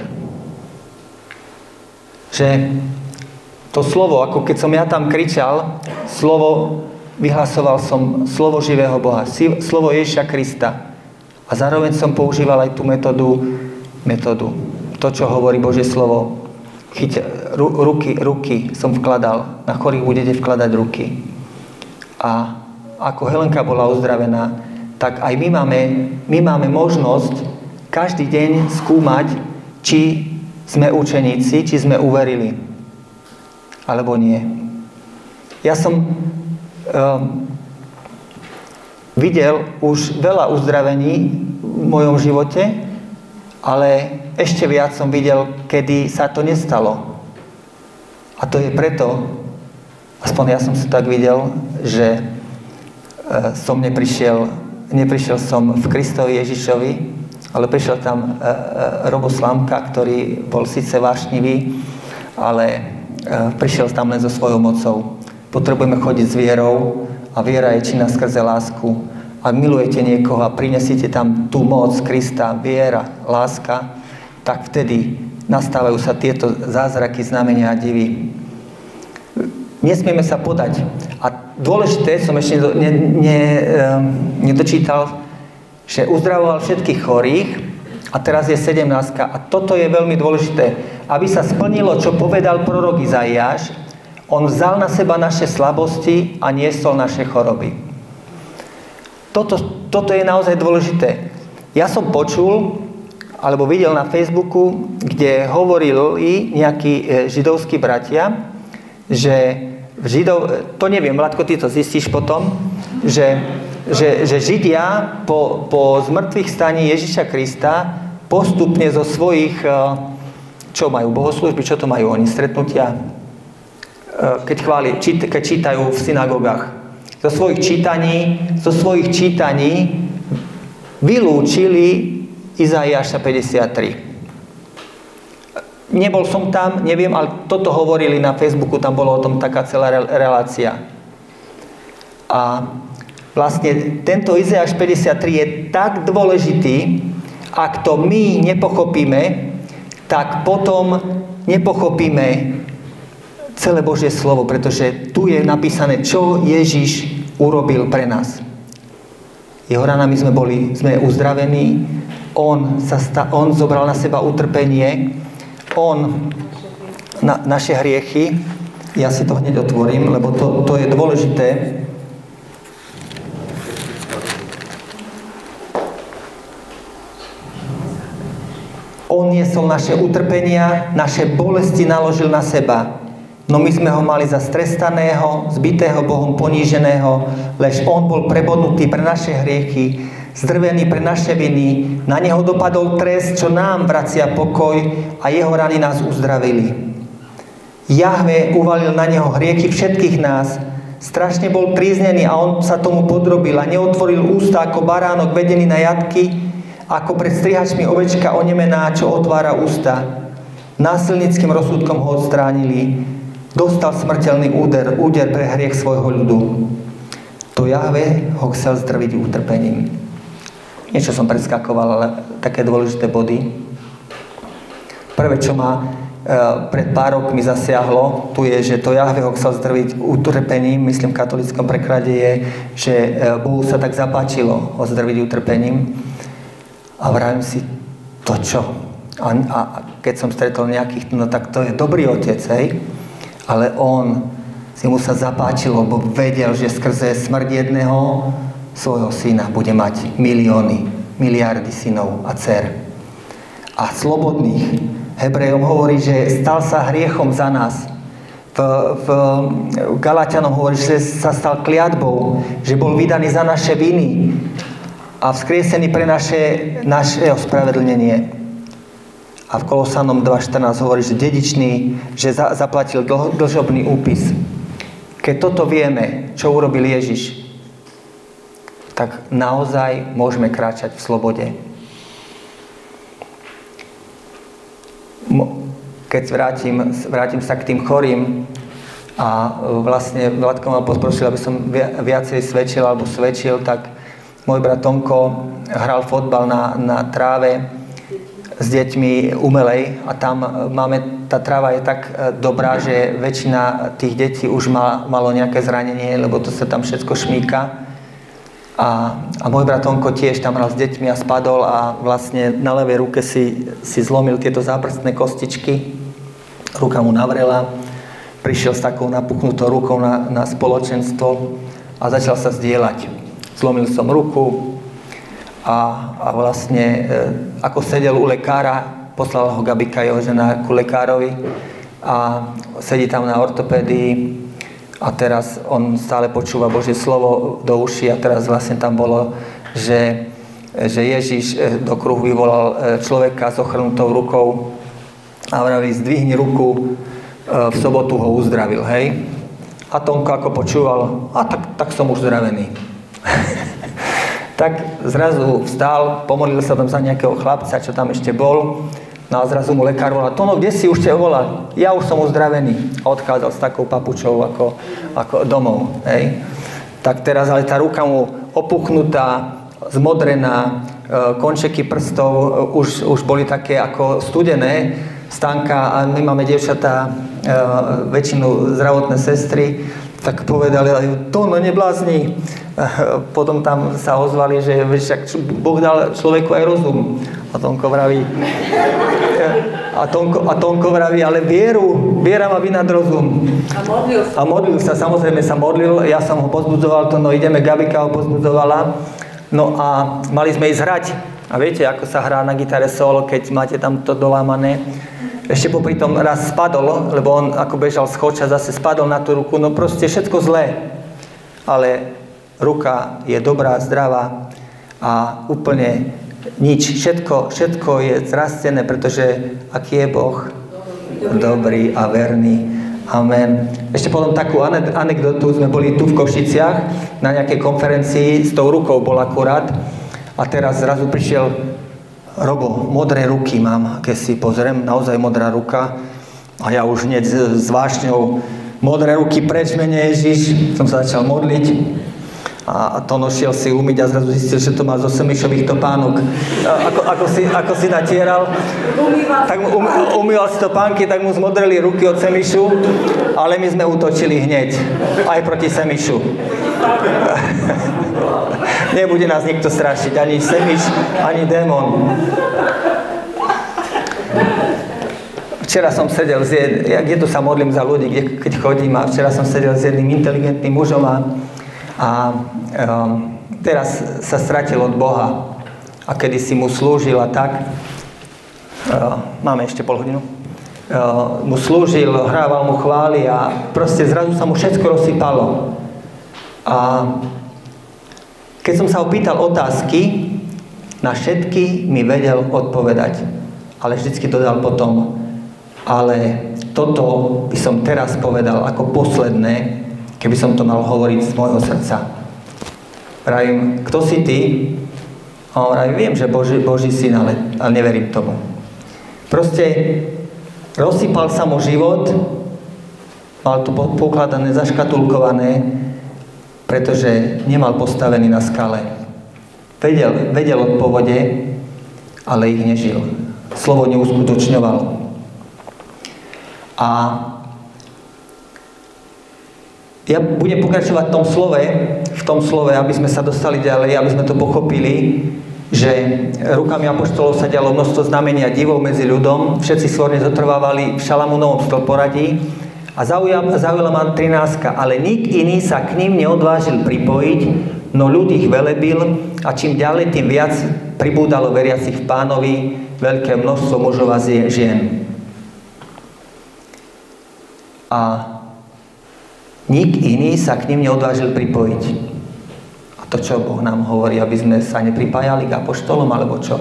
Že to slovo, ako keď som ja tam kričal, slovo, vyhlasoval som slovo živého Boha, slovo Ježiša Krista. A zároveň som používal aj tú metódu, metódu, to, čo hovorí Božie slovo. chyť, ruky, ruky som vkladal, na chorých budete vkladať ruky. A ako Helenka bola uzdravená, tak aj my máme, my máme možnosť každý deň skúmať, či sme učeníci, či sme uverili, alebo nie. Ja som um, videl už veľa uzdravení v mojom živote, ale ešte viac som videl, kedy sa to nestalo. A to je preto, aspoň ja som si tak videl, že uh, som neprišiel, neprišiel som v Kristovi Ježišovi, ale prišiel tam uh, uh, Robo Slamka, ktorý bol síce vášnivý, ale uh, prišiel tam len so svojou mocou. Potrebujeme chodiť s vierou a viera je činná skrze lásku. Ak milujete niekoho a prinesiete tam tú moc Krista, viera, láska, tak vtedy nastávajú sa tieto zázraky, znamenia a divy. Nesmieme sa podať. A dôležité, som ešte ne, ne, nedočítal, že uzdravoval všetkých chorých a teraz je sedemnástka. A toto je veľmi dôležité. Aby sa splnilo, čo povedal prorok Izaiáš, on vzal na seba naše slabosti a niesol naše choroby. Toto, toto je naozaj dôležité. Ja som počul, alebo videl na Facebooku, kde hovorili nejakí židovskí bratia, že Židov, to neviem, Vladko, ty to zistíš potom, že, že, že Židia po, po zmrtvých staní Ježiša Krista postupne zo svojich, čo majú, bohoslúžby, čo to majú oni, stretnutia, keď, chváli, čít, keď čítajú v synagogách. Zo svojich čítaní, zo svojich čítaní vylúčili Izaiáša päťdesiattri. Nebol som tam, neviem, ale toto hovorili na Facebooku, tam bolo o tom taká celá relácia. A vlastne tento Izaiáš päťdesiattri je tak dôležitý, ak to my nepochopíme, tak potom nepochopíme celé Božie slovo, pretože tu je napísané, čo Ježiš urobil pre nás. Jeho ranami sme boli, sme uzdravení, on, sa sta, on zobral na seba utrpenie, on na, naše hriechy, ja si to hneď otvorím, lebo to, to je dôležité. On niesol naše utrpenia, naše bolesti naložil na seba. No my sme ho mali za strestaného, zbitého Bohom, poníženého, lež on bol prebodnutý pre naše hriechy, zdrvený pre naše viny, na neho dopadol trest, čo nám vracia pokoj a jeho rany nás uzdravili. Jahve uvalil na neho hriechy všetkých nás, strašne bol tríznený a on sa tomu podrobil a neotvoril ústa ako baránok vedený na jatky, ako pred strihačmi ovečka onemená, čo otvára ústa. Násilnickým rozsudkom ho odstránili, dostal smrteľný úder, úder pre hriech svojho ľudu. To Jahve ho chcel zdrviť utrpením. Niečo som preskakoval, ale také dôležité body. Prvé, čo ma e, pred pár rokmi zasiahlo, tu je, že to Jahve ho chcel zdrviť utrpením, myslím v katolíckom preklade je, že e, Bohu sa tak zapáčilo ho zdrviť utrpením. A vravím si, to čo? A, a keď som stretol nejakých, no tak to je dobrý otec, hej? Ale on si mu sa zapáčilo, lebo vedel, že skrze smrť jedného svojho syna bude mať milióny, miliardy synov a dcer. A slobodných Hebrejom hovorí, že stal sa hriechom za nás. V, v Galatianom hovorí, že sa stal kliatbou, že bol vydaný za naše viny a vzkriesený pre naše, naše ospravedlnenie. A v Kolosanom dva štrnásť hovorí, že dedičný, že za, zaplatil dl, dlžobný úpis. Keď toto vieme, čo urobil Ježiš, tak naozaj môžeme kráčať v slobode. Keď vrátim, vrátim sa k tým chorým a vlastne Vladko ma poprosil, aby som viacej svedčil alebo svedčil, tak môj brat Tonko hral fotbal na, na tráve s deťmi umelej a tam máme, tá tráva je tak dobrá, že väčšina tých detí už má, malo nejaké zranenie, lebo to sa tam všetko šmíka. A, a môj brat Tonko tiež tam hral s deťmi a spadol a vlastne na ľavej ruke si, si zlomil tieto záprstné kostičky ruka mu navrela, prišiel s takou napuchnutou rukou na, na spoločenstvo a začal sa zdieľať. Zlomil som ruku a, a vlastne e, ako sedel u lekára, poslala ho Gabika, jeho žena, ku lekárovi a sedí tam na ortopédii a teraz on stále počúva Božie slovo do uší a teraz vlastne tam bolo, že, že Ježiš do kruhu vyvolal človeka s ochrnutou rukou a vraví, zdvihni ruku, v sobotu ho uzdravil, hej. A Tonko ako počúval, a tak, tak som uzdravený. Tak zrazu vstal, pomodlil sa tam za nejakého chlapca, čo tam ešte bol. No a zrazu mu lekár volal, Tono, kde si už ťa volal? Ja už som uzdravený. A odchádzal s takou papučou ako, ako domov. Hej. Tak teraz ale tá ruka mu opuchnutá, zmodrená, končeky prstov už, už boli také ako studené. Stanka a my máme dievčatá, väčšinu zdravotné sestry, tak povedali, Tono, neblázni. Potom tam sa ozvali, že však Boh dal človeku aj rozum. A Tonko vraví, a Tonko, a Tonko vraví, ale vieru, viera má vynad rozum. A modlil sa. A modlil sa, samozrejme sa modlil, ja som ho pozbudzoval, to no ideme, Gabika ho pozbudzovala. No a mali sme ísť hrať. A viete, ako sa hrá na gitare solo, keď máte tam to dolámané. Ešte popri tom raz spadol, lebo on ako bežal z chodča, zase spadol na tú ruku, no proste všetko zlé. Ale ruka je dobrá, zdravá a úplne nič. Všetko, všetko je zrastené, pretože aký je Boh? Dobrý a verný. Amen. Ešte potom takú anekdotu, sme boli tu v Košiciach na nejakej konferencii, s tou rukou bol akurát a teraz zrazu prišiel Robo, modré ruky mám, keď si pozriem, naozaj modrá ruka a ja už hneď s vášňou modré ruky preč, mene Ježiš, som sa začal modliť. A Tono šiel si umyť a zrazu zistil, že to má zo semišových topánok. Ako, ako, si, ako si natieral, tak mu um, umýval si topánky, tak mu zmodreli ruky od semišu, ale my sme útočili hneď, aj proti semišu. Nebude nás nikto strašiť, ani semiš, ani démon. Včera som sedel, s jed... ja kde tu sa modlím za ľudí, kde, keď chodím, a včera som sedel s jedným inteligentným mužom a A um, teraz sa stratil od Boha a kedy si mu slúžil a tak, uh, máme ešte pol hodinu, uh, mu slúžil, hrával mu chvály a proste zrazu sa mu všetko rozsypalo. A keď som sa ho pýtal otázky, na všetky mi vedel odpovedať, ale vždycky dodal potom, ale toto by som teraz povedal ako posledné, keby som to mal hovoriť z môjho srdca. Vravím, kto si ty? A on vraví, viem, že Boží, Boží syn, ale, ale neverím tomu. Proste rozsypal sa mu život, mal to pokladané, zaškatulkované, pretože nemal postavený na skale. Vedel, vedel od povode, ale ich nežil. Slovo neuskutočňoval. A ja budem pokračovať v tom slove, v tom slove, aby sme sa dostali ďalej, aby sme to pochopili, že rukami apoštolov sa dialo množstvo znamení a divov medzi ľudom, všetci svorne zotrvávali v Šalamúnovom stĺporadí a zaujala, zaujala ma trináctka, ale nik iný sa k ním neodvážil pripojiť, no ľud ich velebil a čím ďalej, tým viac pribúdalo veriacich v Pánovi veľké množstvo mužov a žien. A nik iný sa k ním neodvážil pripojiť. A to, čo Boh nám hovorí, aby sme sa nepripájali k apoštolom, alebo čo?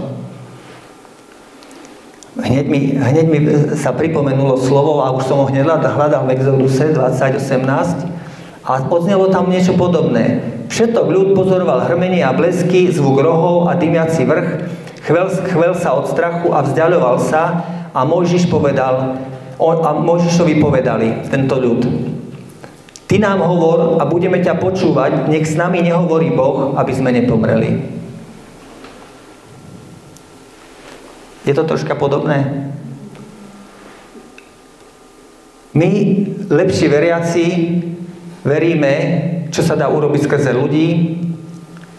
Hneď mi, hneď mi sa pripomenulo slovo a už som ho hneď hľadal v Exoduse dvadsať osemnásť a odznelo tam niečo podobné. Všetok ľud pozoroval hrmenie a blesky, zvuk rohov a dymiaci vrch, chvel, chvel sa od strachu a vzdiaľoval sa a Mojžiš povedal, a Mojžišovi povedali tento ľud, ty nám hovor a budeme ťa počúvať, nech s nami nehovorí Boh, aby sme nepomreli. Je to troška podobné? My, lepší veriaci, veríme, čo sa dá urobiť skrze ľudí,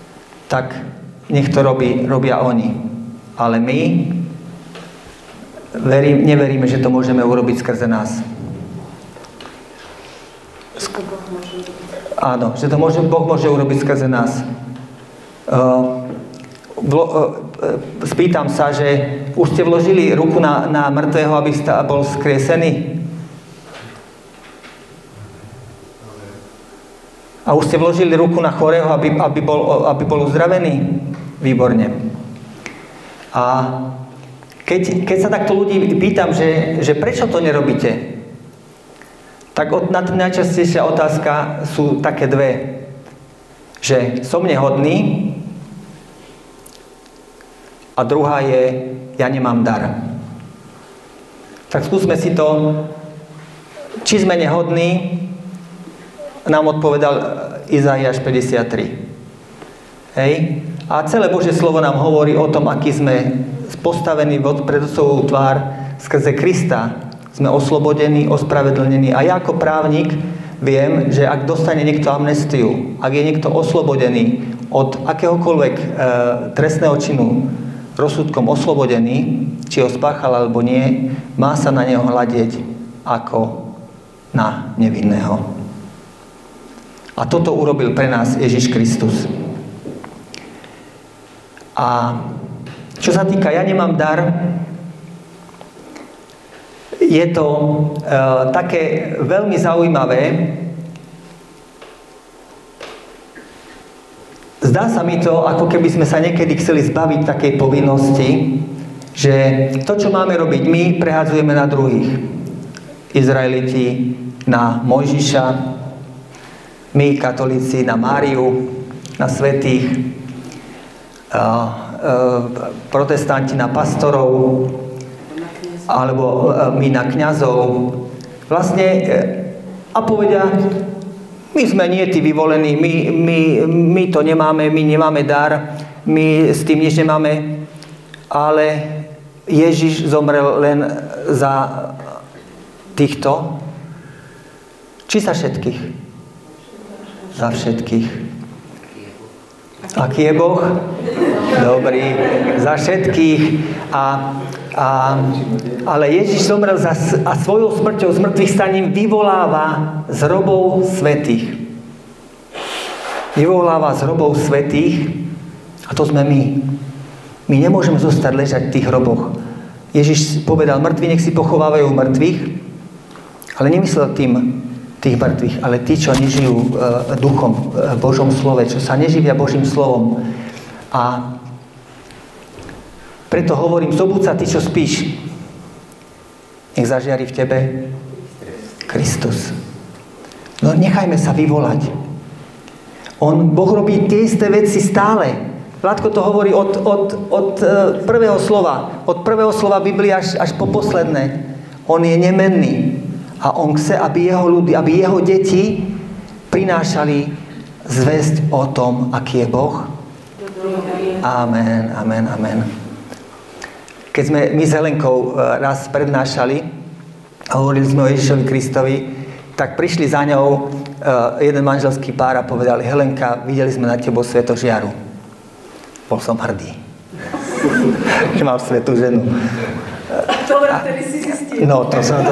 tak nech to robí, robia oni. Ale my verím, neveríme, že to môžeme urobiť skrze nás. Áno, že to môže, Boh môže urobiť skrze nás. Uh, vlo, uh, spýtam sa, že už ste vložili ruku na, na mŕtvého, aby bol skriesený? A už ste vložili ruku na chorého, aby, aby, bol, aby bol uzdravený? Výborne. A keď, keď sa takto ľudí pýtam, že, že prečo to nerobíte, tak od, najčastejšia otázka sú také dve. Že som nehodný a druhá je, ja nemám dar. Tak skúsme si to, či sme nehodní, nám odpovedal Izaiáš päťdesiattri. Hej? A celé Božie slovo nám hovorí o tom, aký sme postavení pred Otcovú tvár skrze Krista. Sme oslobodení, ospravedlnení. A ja ako právnik viem, že ak dostane niekto amnestiu, ak je niekto oslobodený od akéhokoľvek e, trestného činu, rozsudkom oslobodený, či ho spáchal alebo nie, má sa na neho hľadieť ako na nevinného. A toto urobil pre nás Ježiš Kristus. A čo sa týka, ja nemám dar, je to e, také veľmi zaujímavé. Zdá sa mi to, ako keby sme sa niekedy chceli zbaviť takej povinnosti, že to, čo máme robiť my, prehadzujeme na druhých. Izraeliti na Mojžiša, my, katolíci, na Máriu, na svätých, protestanti na pastorov, alebo my na kňazov. Vlastne, a povedia, my sme nie tí vyvolení, my, my, my to nemáme, my nemáme dar, my s tým nič nemáme, ale Ježiš zomrel len za týchto, či za všetkých? Za všetkých. Aký je Boh? Dobrý. Za všetkých. A, a, ale Ježiš zomrel za, a svojou smrťou, z mŕtvych staním vyvoláva z hrobov svätých. Vyvoláva z hrobov svätých a to sme my. My nemôžeme zostať ležať v tých hroboch. Ježiš povedal, mŕtvi nech si pochovávajú mŕtvych, ale nemyslel tým tých mŕtvych, ale tí, čo nežijú e, duchom, e, Božom slove, čo sa neživia Božím slovom. A preto hovorím, zobud sa ty, čo spíš. Nech zažiari v tebe Kristus. No nechajme sa vyvolať. On, Boh robí tie isté veci stále. Vládko to hovorí od, od, od prvého slova. Od prvého slova Biblie až, až po posledné. On je nemenný. A on chce, aby jeho ľudí, aby jeho deti prinášali zvesť o tom, aký je Boh. Amen, amen, amen. Keď sme my s Helenkou raz prednášali a hovorili sme o Ježišovi Kristovi, tak prišli za ňou jeden manželský pár a povedali, Helenka, videli sme na tebou svetožiaru. Bol som hrdý. Že mám svätú ženu. Dobre, vtedy si zistil. No, to som to...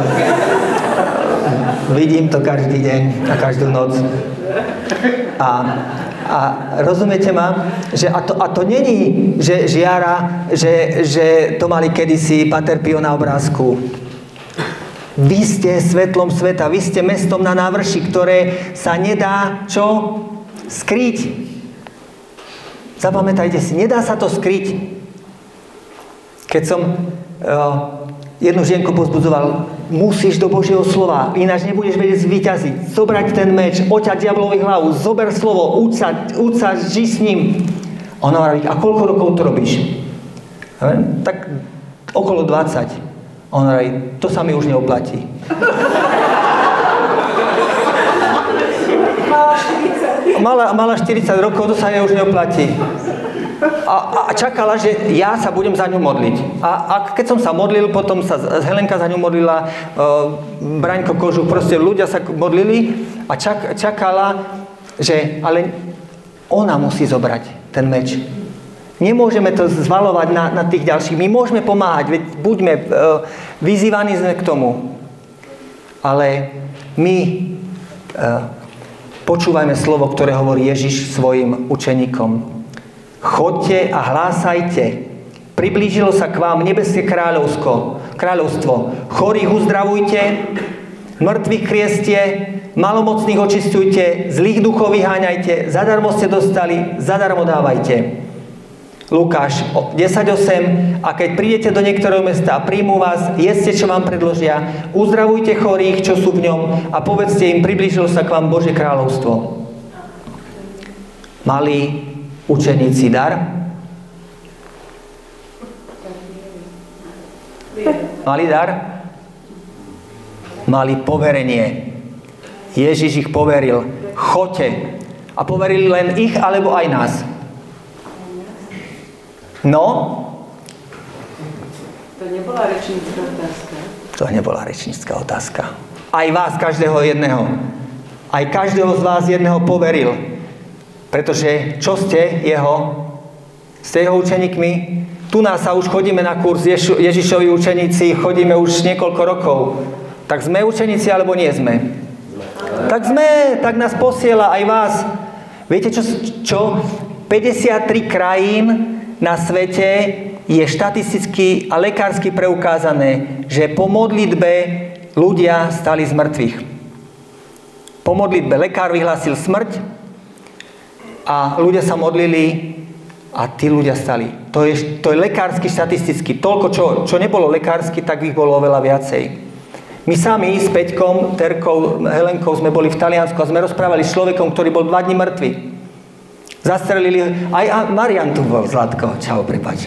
Vidím to každý deň a každú noc. A, a rozumiete ma, že a to, a to není, že žiara, že, že to mali kedysi Pater Pio na obrázku. Vy ste svetlom sveta, vy ste mestom na návrši, ktoré sa nedá, čo? Skryť. Zapamätajte si, nedá sa to skryť. Keď som uh, jednu žienku pozbudzoval, musíš do Božieho slova, ináč nebudeš vedieť zvíťaziť. Zobrať ten meč, oťať diablovi hlavu, zober slovo, uč sa, uč sa, ži s ním. Ona hovorí, a koľko rokov to robíš? Tak okolo dvadsať. On hovorí, to sa mi už neoplatí. Mala, mala štyridsať rokov, to sa jej už neoplatí. A, a čakala, že ja sa budem za ňu modliť. A, a keď som sa modlil, potom sa Helenka za ňu modlila, uh, Braňko Kožuch, proste ľudia sa modlili a čak, čakala, že ale ona musí zobrať ten meč. Nemôžeme to zvalovať na, na tých ďalších. My môžeme pomáhať, veď buďme, e, vyzývaní sme k tomu. Ale my e, počúvajme slovo, ktoré hovorí Ježiš svojim učeníkom. Choďte a hlásajte. Priblížilo sa k vám nebeské kráľovsko, kráľovstvo. Chorých uzdravujte, mŕtvych kriestie, malomocných očisťujte, zlých duchov vyháňajte, zadarmo ste dostali, zadarmo dávajte. Lukáš desať osem. A keď prídete do niektorého mesta a príjmú vás, jeste, čo vám predložia, uzdravujte chorých, čo sú v ňom a povedzte im, priblížilo sa k vám Božie kráľovstvo. Mali učeníci dar? Mali dar? Mali poverenie. Ježiš ich poveril. Choďte. A poverili len ich, alebo aj nás? No? To nebola rečnícka otázka. To nebola rečnícka otázka. Aj vás, každého jedného. Aj každého z vás jedného poveril. Pretože čo ste jeho? Ste jeho učeníkmi? Tu nás sa už chodíme na kurz Jež- Ježišovi učeníci, chodíme už niekoľko rokov. Tak sme učeníci, alebo nie sme? Tak sme, tak nás posiela aj vás. Viete čo? čo? päťdesiattri krajín na svete je štatisticky a lekársky preukázané, že po modlitbe ľudia stali z mŕtvych. Po modlitbe lekár vyhlásil smrť a ľudia sa modlili a tí ľudia stali. To je, to je lekársky, štatisticky. Toľko, čo, čo nebolo lekársky, tak ich bolo oveľa viacej. My sami s Peťkom, Terkou, Helenkou sme boli v Taliansku a sme rozprávali s človekom, ktorý bol dva dni mŕtvy. Zastrelili, aj a Marian tu bol, Zlatko, čau, prepáč.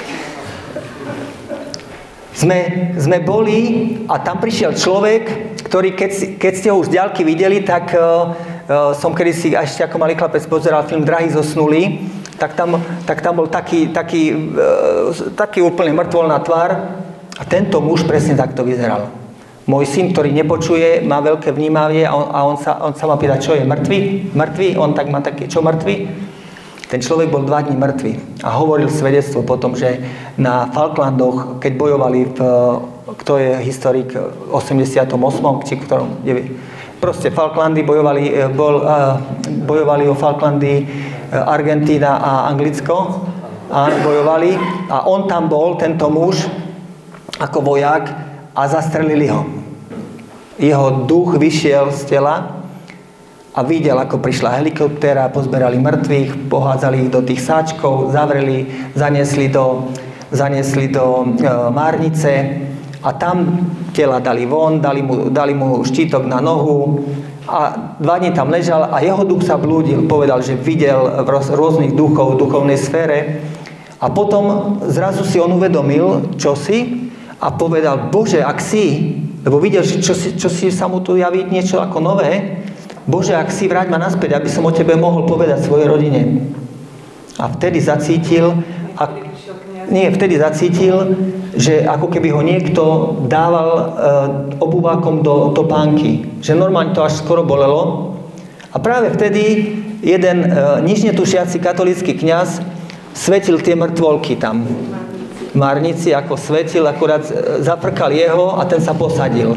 Sme, sme boli a tam prišiel človek, ktorý keď, keď ste ho už z diaľky videli, tak uh, uh, som kedysi ešte ako malý chlapec pozeral film Drahí zosnulí, tak tam, tak tam bol taký, taký, uh, taký úplne mŕtvolná tvár a tento muž presne takto vyzeral. Môj syn, ktorý nepočuje, má veľké vnímavie a on, a on, sa, on sa ma pýta, čo je, mŕtvy? Mŕtvy? On tak má také, čo mŕtvy? Ten človek bol dva dní mŕtvy a hovoril svedectvo potom, že na Falklandoch, keď bojovali, v, kto je historik, osemdesiatom ôsmom či ktorom, neviem, proste Falklandy bojovali, bol, bojovali o Falklandy Argentína a Anglicko a bojovali a on tam bol, tento muž, ako vojak a zastrelili ho. Jeho duch vyšiel z tela a videl, ako prišla helikoptéra, pozberali mŕtvych, pohádzali ich do tých sáčkov, zavreli, zaniesli do, zaniesli do e, márnice a tam tela dali von, dali mu, dali mu štítok na nohu a dva dní tam ležal a jeho duch sa blúdil, povedal, že videl v rôznych duchov, v duchovnej sfére a potom zrazu si on uvedomil, čo si a povedal, Bože, ak si, lebo videl, že čo si, čo si sa mu tu javí niečo ako nové, Bože, ak si, vráť ma naspäť, aby som o tebe mohol povedať svojej rodine. A vtedy zacítil, a, nie, vtedy zacítil, že ako keby ho niekto dával e, obúvákom do topánky. Že normálne to až skoro bolelo. A práve vtedy jeden e, nič netušiaci katolícky kňaz svetil tie mŕtvolky tam. V márnici, ako svetil, akurát zaprkal jeho a ten sa posadil.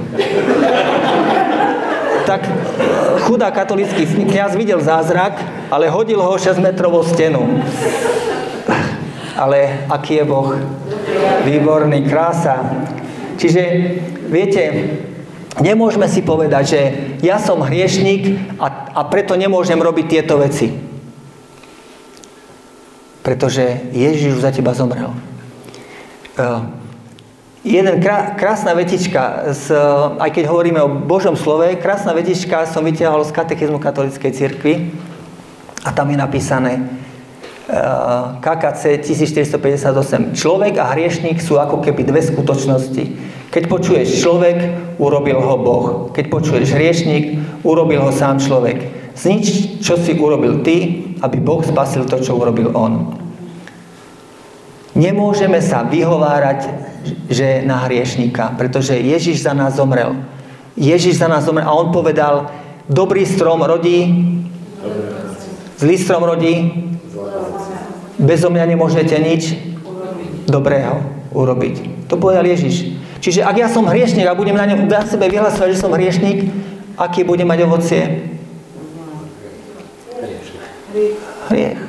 Tak chudá katolícky kňaz videl zázrak, ale hodil ho šesťmetrovú stenu. Ale aký je Boh? Výborný, krása. Čiže, viete, nemôžeme si povedať, že ja som hriešnik a, a preto nemôžem robiť tieto veci. Pretože Ježiš už za teba zomrel. Uh, Jeden krá, krásna vetička, z, aj keď hovoríme o Božom slove, krásna vetička som vytiahol z katechizmu katolíckej cirkvi a tam je napísané uh, ká ká cé tisícštyristopäťdesiatosem. Človek a hriešnik sú ako keby dve skutočnosti. Keď počuješ človek, urobil ho Boh. Keď počuješ hriešnik, urobil ho sám človek. Znič, čo si urobil ty, aby Boh spasil to, čo urobil on. Nemôžeme sa vyhovárať, že na hriešnika, pretože Ježiš za nás zomrel. Ježiš za nás zomrel a on povedal, dobrý strom rodí, zlý strom rodí, Bezo mňa nemôžete nič dobrého urobiť. To povedal Ježiš. Čiže ak ja som hriešnik a budem na ňom na sebe vyhlasovať, že som hriešnik, aký bude mať ovocie? Hriech.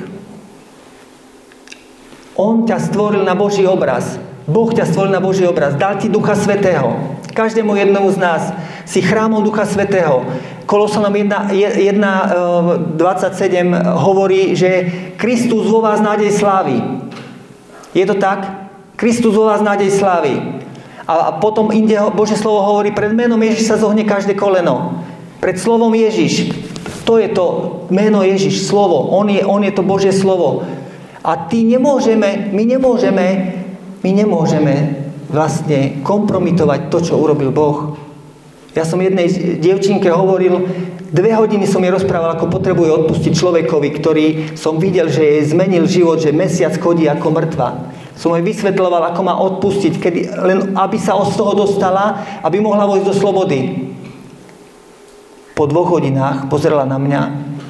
On ťa stvoril na Boží obraz. Boh ťa stvoril na Boží obraz. Dal ti Ducha Svätého. Každému jednomu z nás si chrámom Ducha Svätého. Kolosanom jedna dvadsaťsedem hovorí, že Kristus vo vás nádej slávy. Je to tak? Kristus vo vás nádej slávy. A potom inde Božie slovo hovorí, pred menom Ježiš sa zohne každé koleno. Pred slovom Ježiš. To je to meno Ježiš, slovo. On je, on je to Božie slovo. A ty nemôžeme, my nemôžeme, my nemôžeme vlastne kompromitovať to, čo urobil Boh. Ja som jednej dievčinke hovoril, dve hodiny som jej rozprával, ako potrebuje odpustiť človekovi, ktorý som videl, že jej zmenil život, že mesiac chodí ako mŕtva. Som jej vysvetľoval, ako má odpustiť, kedy, len aby sa od toho dostala, aby mohla vojsť do slobody. Po dvoch hodinách pozerala na mňa,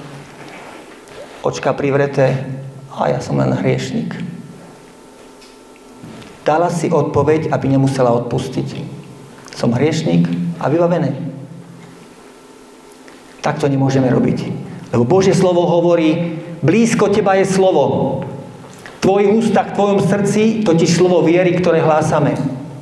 očka privreté, a ja som len hriešnik. Dala si odpoveď, aby nemusela odpustiť. Som hriešnik a vybavené. Tak to nemôžeme robiť. Lebo Božie slovo hovorí, blízko teba je slovo. V tvojich ústach, v tvojom srdci, totiž slovo viery, ktoré hlásame.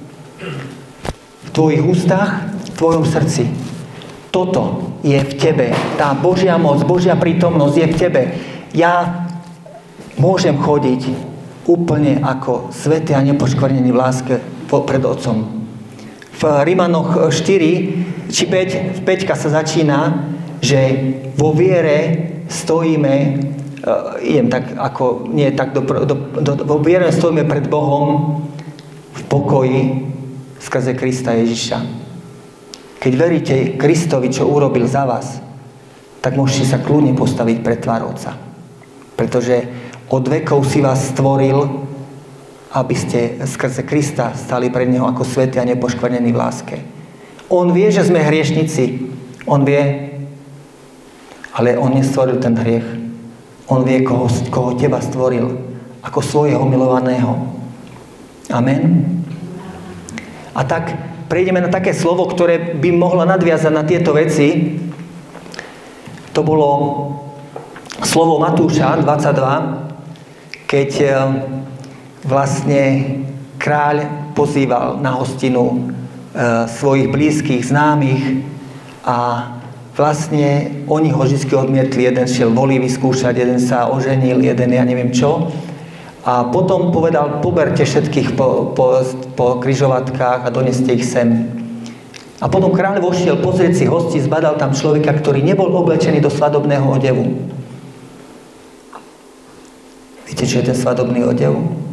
V tvojich ústach, v tvojom srdci. Toto je v tebe. Tá Božia moc, Božia prítomnosť je v tebe. Ja môžem chodiť úplne ako svätý a nepoškvrnený v láske pred Otcom. V Rímanoch štyri či päť, v päťka sa začína, že vo viere stojíme, uh, idem tak ako, nie tak do, do, do, vo viere stojíme pred Bohom v pokoji skrze Krista Ježiša. Keď veríte Kristovi, čo urobil za vás, tak môžete sa kľudne postaviť pred tvár Otca. Pretože od vekov si vás stvoril, aby ste skrze Krista stali pred Neho ako svätí a nepoškvrnení v láske. On vie, že sme hriešnici. On vie, ale on nestvoril ten hriech. On vie, koho, koho teba stvoril ako svojho milovaného. Amen. A tak prejdeme na také slovo, ktoré by mohlo nadviazať na tieto veci. To bolo slovo Matúša dvadsaťdva, keď vlastne kráľ pozýval na hostinu svojich blízkych, známych a vlastne oni ho vždy odmietli. Jeden šiel voly vyskúšať, jeden sa oženil, jeden ja neviem čo. A potom povedal, poberte všetkých po, po, po križovatkách a doneste ich sem. A potom kráľ vošiel pozrieť si hosti, zbadal tam človeka, ktorý nebol oblečený do svadobného odevu. Viete, čo je ten svadobný odev?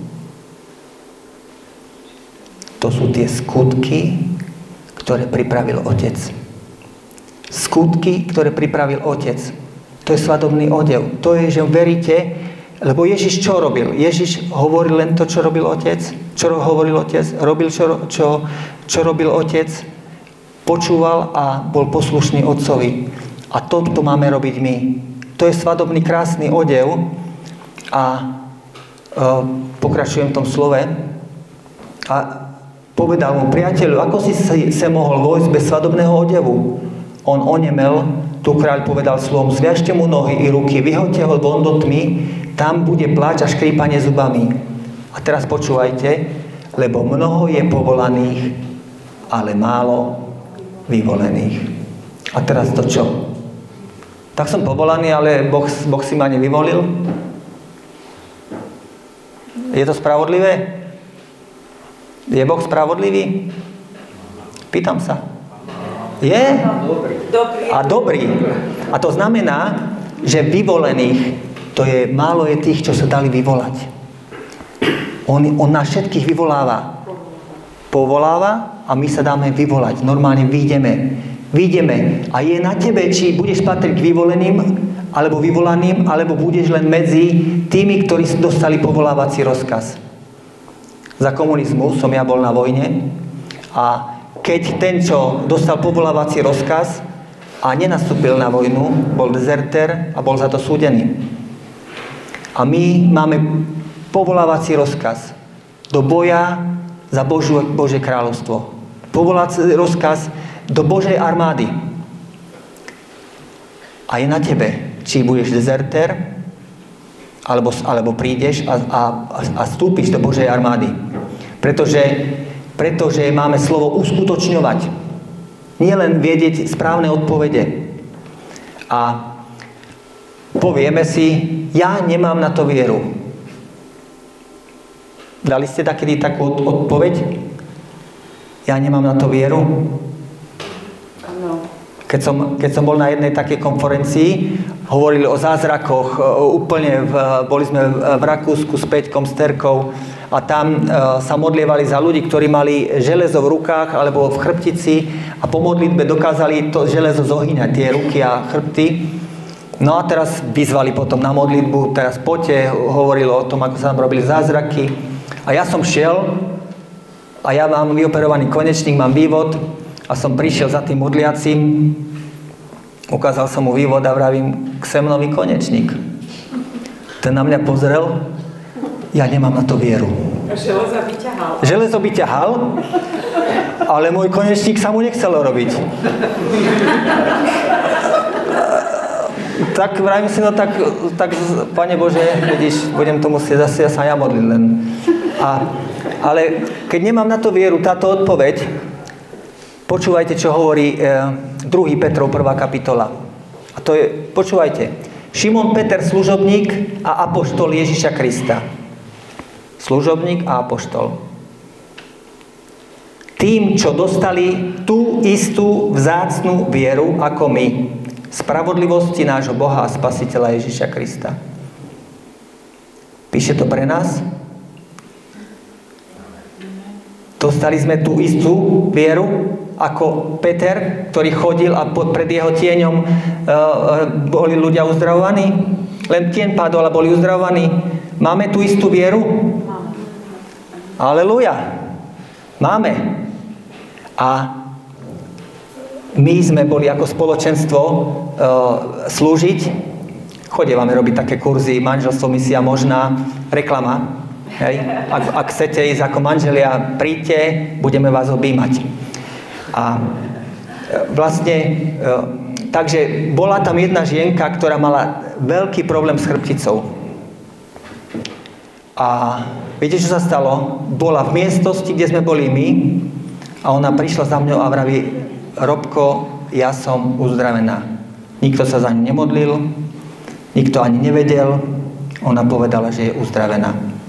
To sú tie skutky, ktoré pripravil Otec. Skutky, ktoré pripravil Otec. To je svadobný odev. To je, že veríte, lebo Ježiš čo robil? Ježiš hovoril len to, čo robil Otec? Čo hovoril Otec? Robil, čo, čo, čo robil Otec? Počúval a bol poslušný Otcovi. A toto máme robiť my. To je svadobný krásny odev. A e, pokračujem v tom slove. A povedal mu, priateľu, ako si sa mohol vojsť bez svadobného odevu? On onemel, tu kráľ povedal slovom, zviažte mu nohy i ruky, vyhoďte ho von do tmy, tam bude pláč a škrípanie zubami. A teraz počúvajte, lebo mnoho je povolaných, ale málo vyvolených. A teraz to čo? Tak som povolaný, ale Boh, boh si ma nevyvolil? Je to spravodlivé? Je Boh spravodlivý? Pýtam sa. Je? A dobrý. A to znamená, že vyvolených, to je málo je tých, čo sa dali vyvolať. On, on nás všetkých vyvoláva. Povoláva a my sa dáme vyvolať. Normálne vyjdeme. Vyjdeme. A je na tebe, či budeš patriť k vyvoleným, alebo vyvolaným, alebo budeš len medzi tými, ktorí dostali povolávací rozkaz. Za komunizmu som ja bol na vojne a keď ten, čo dostal povolávací rozkaz a nenastúpil na vojnu, bol dezertér a bol za to súdený. A my máme povolávací rozkaz do boja za Božie, Božie kráľovstvo. Povolávací rozkaz do Božej armády. A je na tebe, či budeš dezertér, alebo, alebo prídeš a, a, a vstúpiš do Božej armády. Pretože, pretože máme slovo uskutočňovať. Nie len vedieť správne odpovede. A povieme si, ja nemám na to vieru. Dali ste takedy takú odpoveď? Ja nemám na to vieru? Áno. Keď som, keď som bol na jednej takej konferencii, hovorili o zázrakoch, úplne v, boli sme v Rakúsku s Peťkom, s Terkou a tam uh, sa modlievali za ľudí, ktorí mali železo v rukách alebo v chrbtici a po modlitbe dokázali to železo zohýňať, tie ruky a chrbty. No a teraz vyzvali potom na modlitbu, teraz poďte, hovorilo o tom, ako sa tam robili zázraky. A ja som šiel a ja mám vyoperovaný konečník, mám vývod a som prišiel za tým modliacím, ukázal som mu vývod a vravím, ksemnový konečník. Ten na mňa pozrel, ja nemám na to vieru. Železo by ťahal. Železo by ťahal, ale môj konečník sa mu nechcelo robiť. Tak vravím si, no tak, tak Pane Bože, vidíš, budem to musieť zase ja sa ja modliť len. A, ale keď nemám na to vieru, táto odpoveď, počúvajte, čo hovorí e, druhý Petrov prvá kapitola. A to je, počúvajte, Šimon Peter, služobník a apoštol Ježiša Krista. Služobník a apoštol. Tým, čo dostali tú istú vzácnu vieru ako my, spravodlivosti nášho Boha a Spasiteľa Ježiša Krista. Píše to pre nás? Dostali sme tú istú vieru ako Peter, ktorý chodil a pred jeho tieňom uh, boli ľudia uzdravovaní? Len tieň padol a boli uzdravovaní. Máme tú istú vieru? Aleluja. Máme. A my sme boli ako spoločenstvo uh, slúžiť. Chodívame robiť také kurzy, manželstvo, misia možná, reklama. Hej. Ak, ak chcete ísť ako manželia, príďte, budeme vás objímať. A vlastne, uh, takže bola tam jedna žienka, ktorá mala veľký problém s chrbticou. A viete, čo sa stalo? Bola v miestnosti, kde sme boli my a ona prišla za mňou a vraví, Robko, ja som uzdravená. Nikto sa za ňu nemodlil, nikto ani nevedel. Ona povedala, že je uzdravená.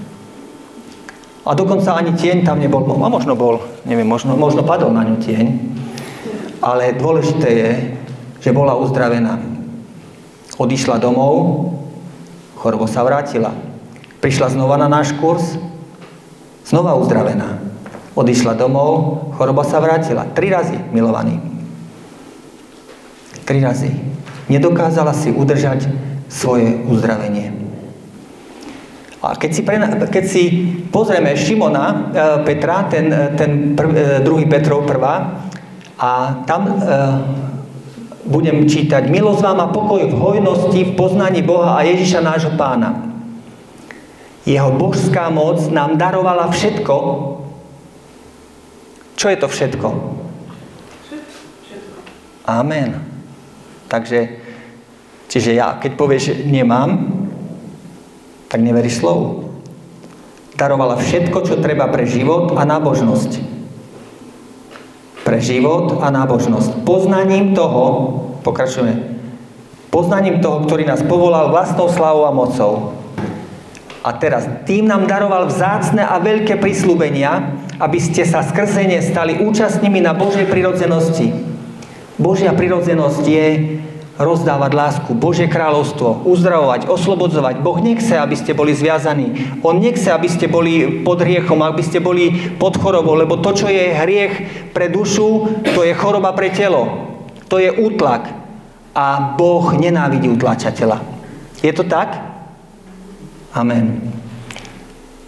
A dokonca ani tieň tam nebol. A možno bol, neviem, možno, možno padol na ňu tieň. Ale dôležité je, že bola uzdravená. Odišla domov, choroba sa vrátila. Prišla znova na náš kurz, znova uzdravená. Odišla domov, choroba sa vrátila. Tri razy, milovaní. Tri razy. Nedokázala si udržať svoje uzdravenie. A keď si, pre, keď si pozrieme Šimona e, Petra, ten, ten prv, e, druhý Petrov prvá, a tam e, budem čítať, milosť vám a pokoj v hojnosti, v poznaní Boha a Ježiša nášho Pána. Jeho božská moc nám darovala všetko. Čo je to všetko? Amen. Takže, čiže ja, keď povieš, nemám, tak neveríš slovu. Darovala všetko, čo treba pre život a nábožnosť. Pre život a nábožnosť. Poznaním toho, pokračujeme, poznaním toho, ktorý nás povolal vlastnou slávou a mocou. A teraz, tým nám daroval vzácne a veľké prisľúbenia, aby ste sa skrze ne stali účastnými na Božej prirodzenosti. Božia prirodzenosť je rozdávať lásku, Božie kráľovstvo, uzdravovať, oslobodzovať. Boh nechce, aby ste boli zviazaní. On nechce, aby ste boli pod hriechom, aby ste boli pod chorobou, lebo to, čo je hriech pre dušu, to je choroba pre telo. To je útlak. A Boh nenávidí utláčateľa. Je to tak? Amen.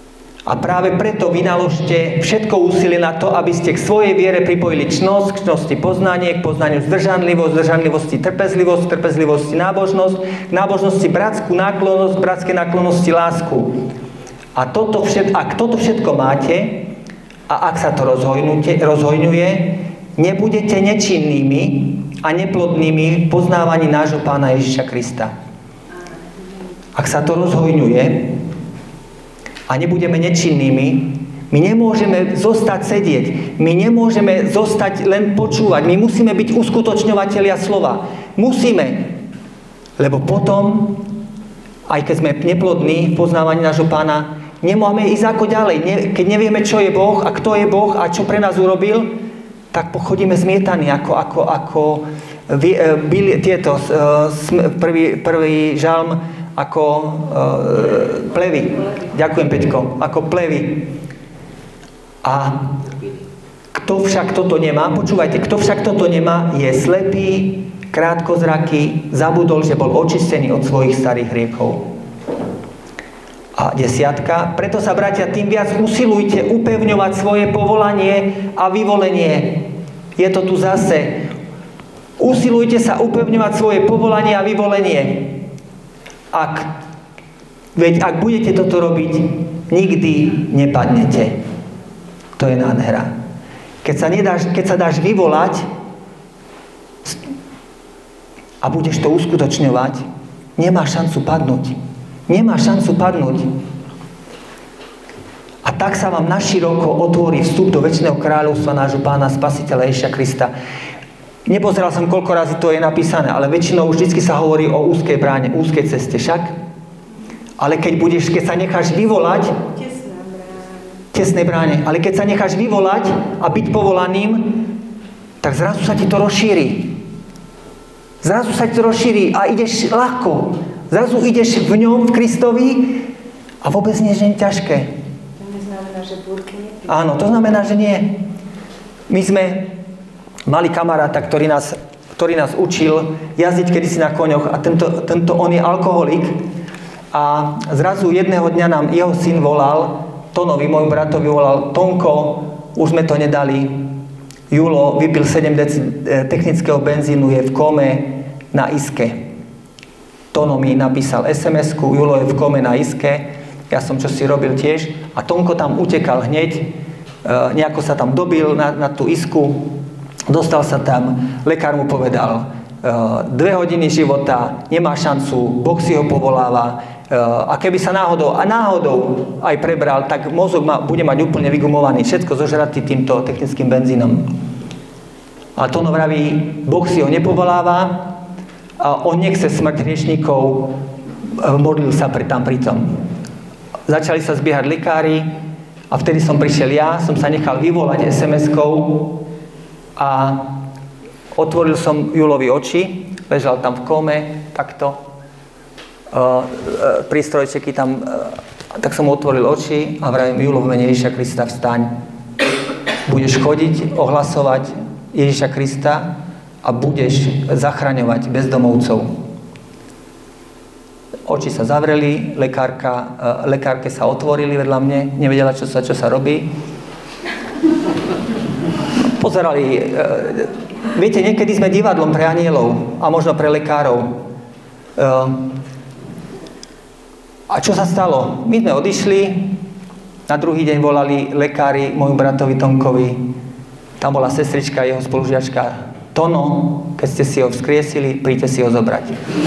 A práve preto vynaložte všetko úsilie na to, aby ste k svojej viere pripojili čnosť, k čnosti poznanie, k poznaniu zdržanlivosť, zdržanlivosti trpezlivosť, trpezlivosti nábožnosť, k nábožnosti bratskú náklonnosť, bratskej náklonnosti lásku. A toto všet, ak toto všetko máte, a ak sa to rozhojňuje, nebudete nečinnými a neplodnými v poznávaní nášho Pána Ježiša Krista. Ak sa to rozhojňuje a nebudeme nečinnými, my nemôžeme zostať sedieť, my nemôžeme zostať len počúvať, my musíme byť uskutočňovatelia slova. Musíme, lebo potom, aj keď sme neplodní v poznávaní nášho Pána, nemáme ísť ako ďalej. Keď nevieme, čo je Boh a kto je Boh a čo pre nás urobil, tak pochodíme zmietaní ako, ako, ako byli tieto prvý, prvý žalm ako uh, plevy. Ďakujem, Peťko. Ako plevy. A kto však toto nemá, počúvajte, kto však toto nemá, je slepý, krátkozraký, zabudol, že bol očistený od svojich starých hriechov. A desiatka, preto sa, bratia, tým viac usilujte upevňovať svoje povolanie a vyvolenie. Je to tu zase. Usilujte sa upevňovať svoje povolanie a vyvolenie. Ak, veď ak budete toto robiť, nikdy nepadnete. To je nádhera. Keď sa, nedáš, keď sa dáš vyvolať a budeš to uskutočňovať, nemáš šancu padnúť. Nemá šancu padnúť. A tak sa vám naširoko otvorí vstup do večného kráľovstva nášho Pána Spasiteľa Ježiša Krista. Nepozeral som, koľko razy to je napísané, ale väčšinou vždycky sa hovorí o úzkej bráne, úzkej ceste však. Ale keď budeš, keď sa necháš vyvolať, tesnej bráne, ale keď sa necháš vyvolať a byť povolaným, tak zrazu sa ti to rozšíri. Zrazu sa ti to rozšíri a ideš ľahko. Zrazu ideš v ňom, v Kristovi a vôbec nie je ťažké. To neznamená, že búrky nepríde. Áno, to znamená, že nie. My sme mali kamaráta, ktorý nás, ktorý nás učil jazdiť kedysi na koňoch a tento, tento on je alkoholik a zrazu jedného dňa nám jeho syn volal, Tonovi, môjmu bratovi volal, Tonko, už sme to nedali, Julo vypil sedem deci technického benzínu, je v kome na iske. Tono mi napísal es em esku, Julo je v kome na iske, ja som čo si robil tiež a Tonko tam utekal hneď, e, nejako sa tam dobil na, na tú isku, dostal sa tam, lekár mu povedal, e, dve hodiny života, nemá šancu, Boh si ho povoláva e, a keby sa náhodou, a náhodou aj prebral, tak mozog ma, bude mať úplne vygumovaný, všetko zožratý týmto technickým benzínom. A Tono vraví, Boh si ho nepovoláva, a on nechce smrť hriešnikov, modlil sa pri, tam pritom. Začali sa zbiehať lekári a vtedy som prišiel ja, som sa nechal vyvolať es em eskou a otvoril som Julovi oči, ležal tam v kome, takto, uh, uh, prístrojčeky tam, uh, tak som mu otvoril oči a vravím, Julo, v mene Ježiša Krista vstaň. Budeš chodiť, ohlasovať Ježiša Krista a budeš zachraňovať bezdomovcov. Oči sa zavreli, lekárka, lekárke sa otvorili vedľa mne, nevedela, čo sa, čo sa robí. Pozerali, viete, niekedy sme divadlom pre anielov a možno pre lekárov. A čo sa stalo? My sme odišli, na druhý deň volali lekári môjmu bratovi Tonkovi, tam bola sestrička, jeho spolužiačka, Tono, keď ste si ho vzkriesili, príďte si ho zobrať.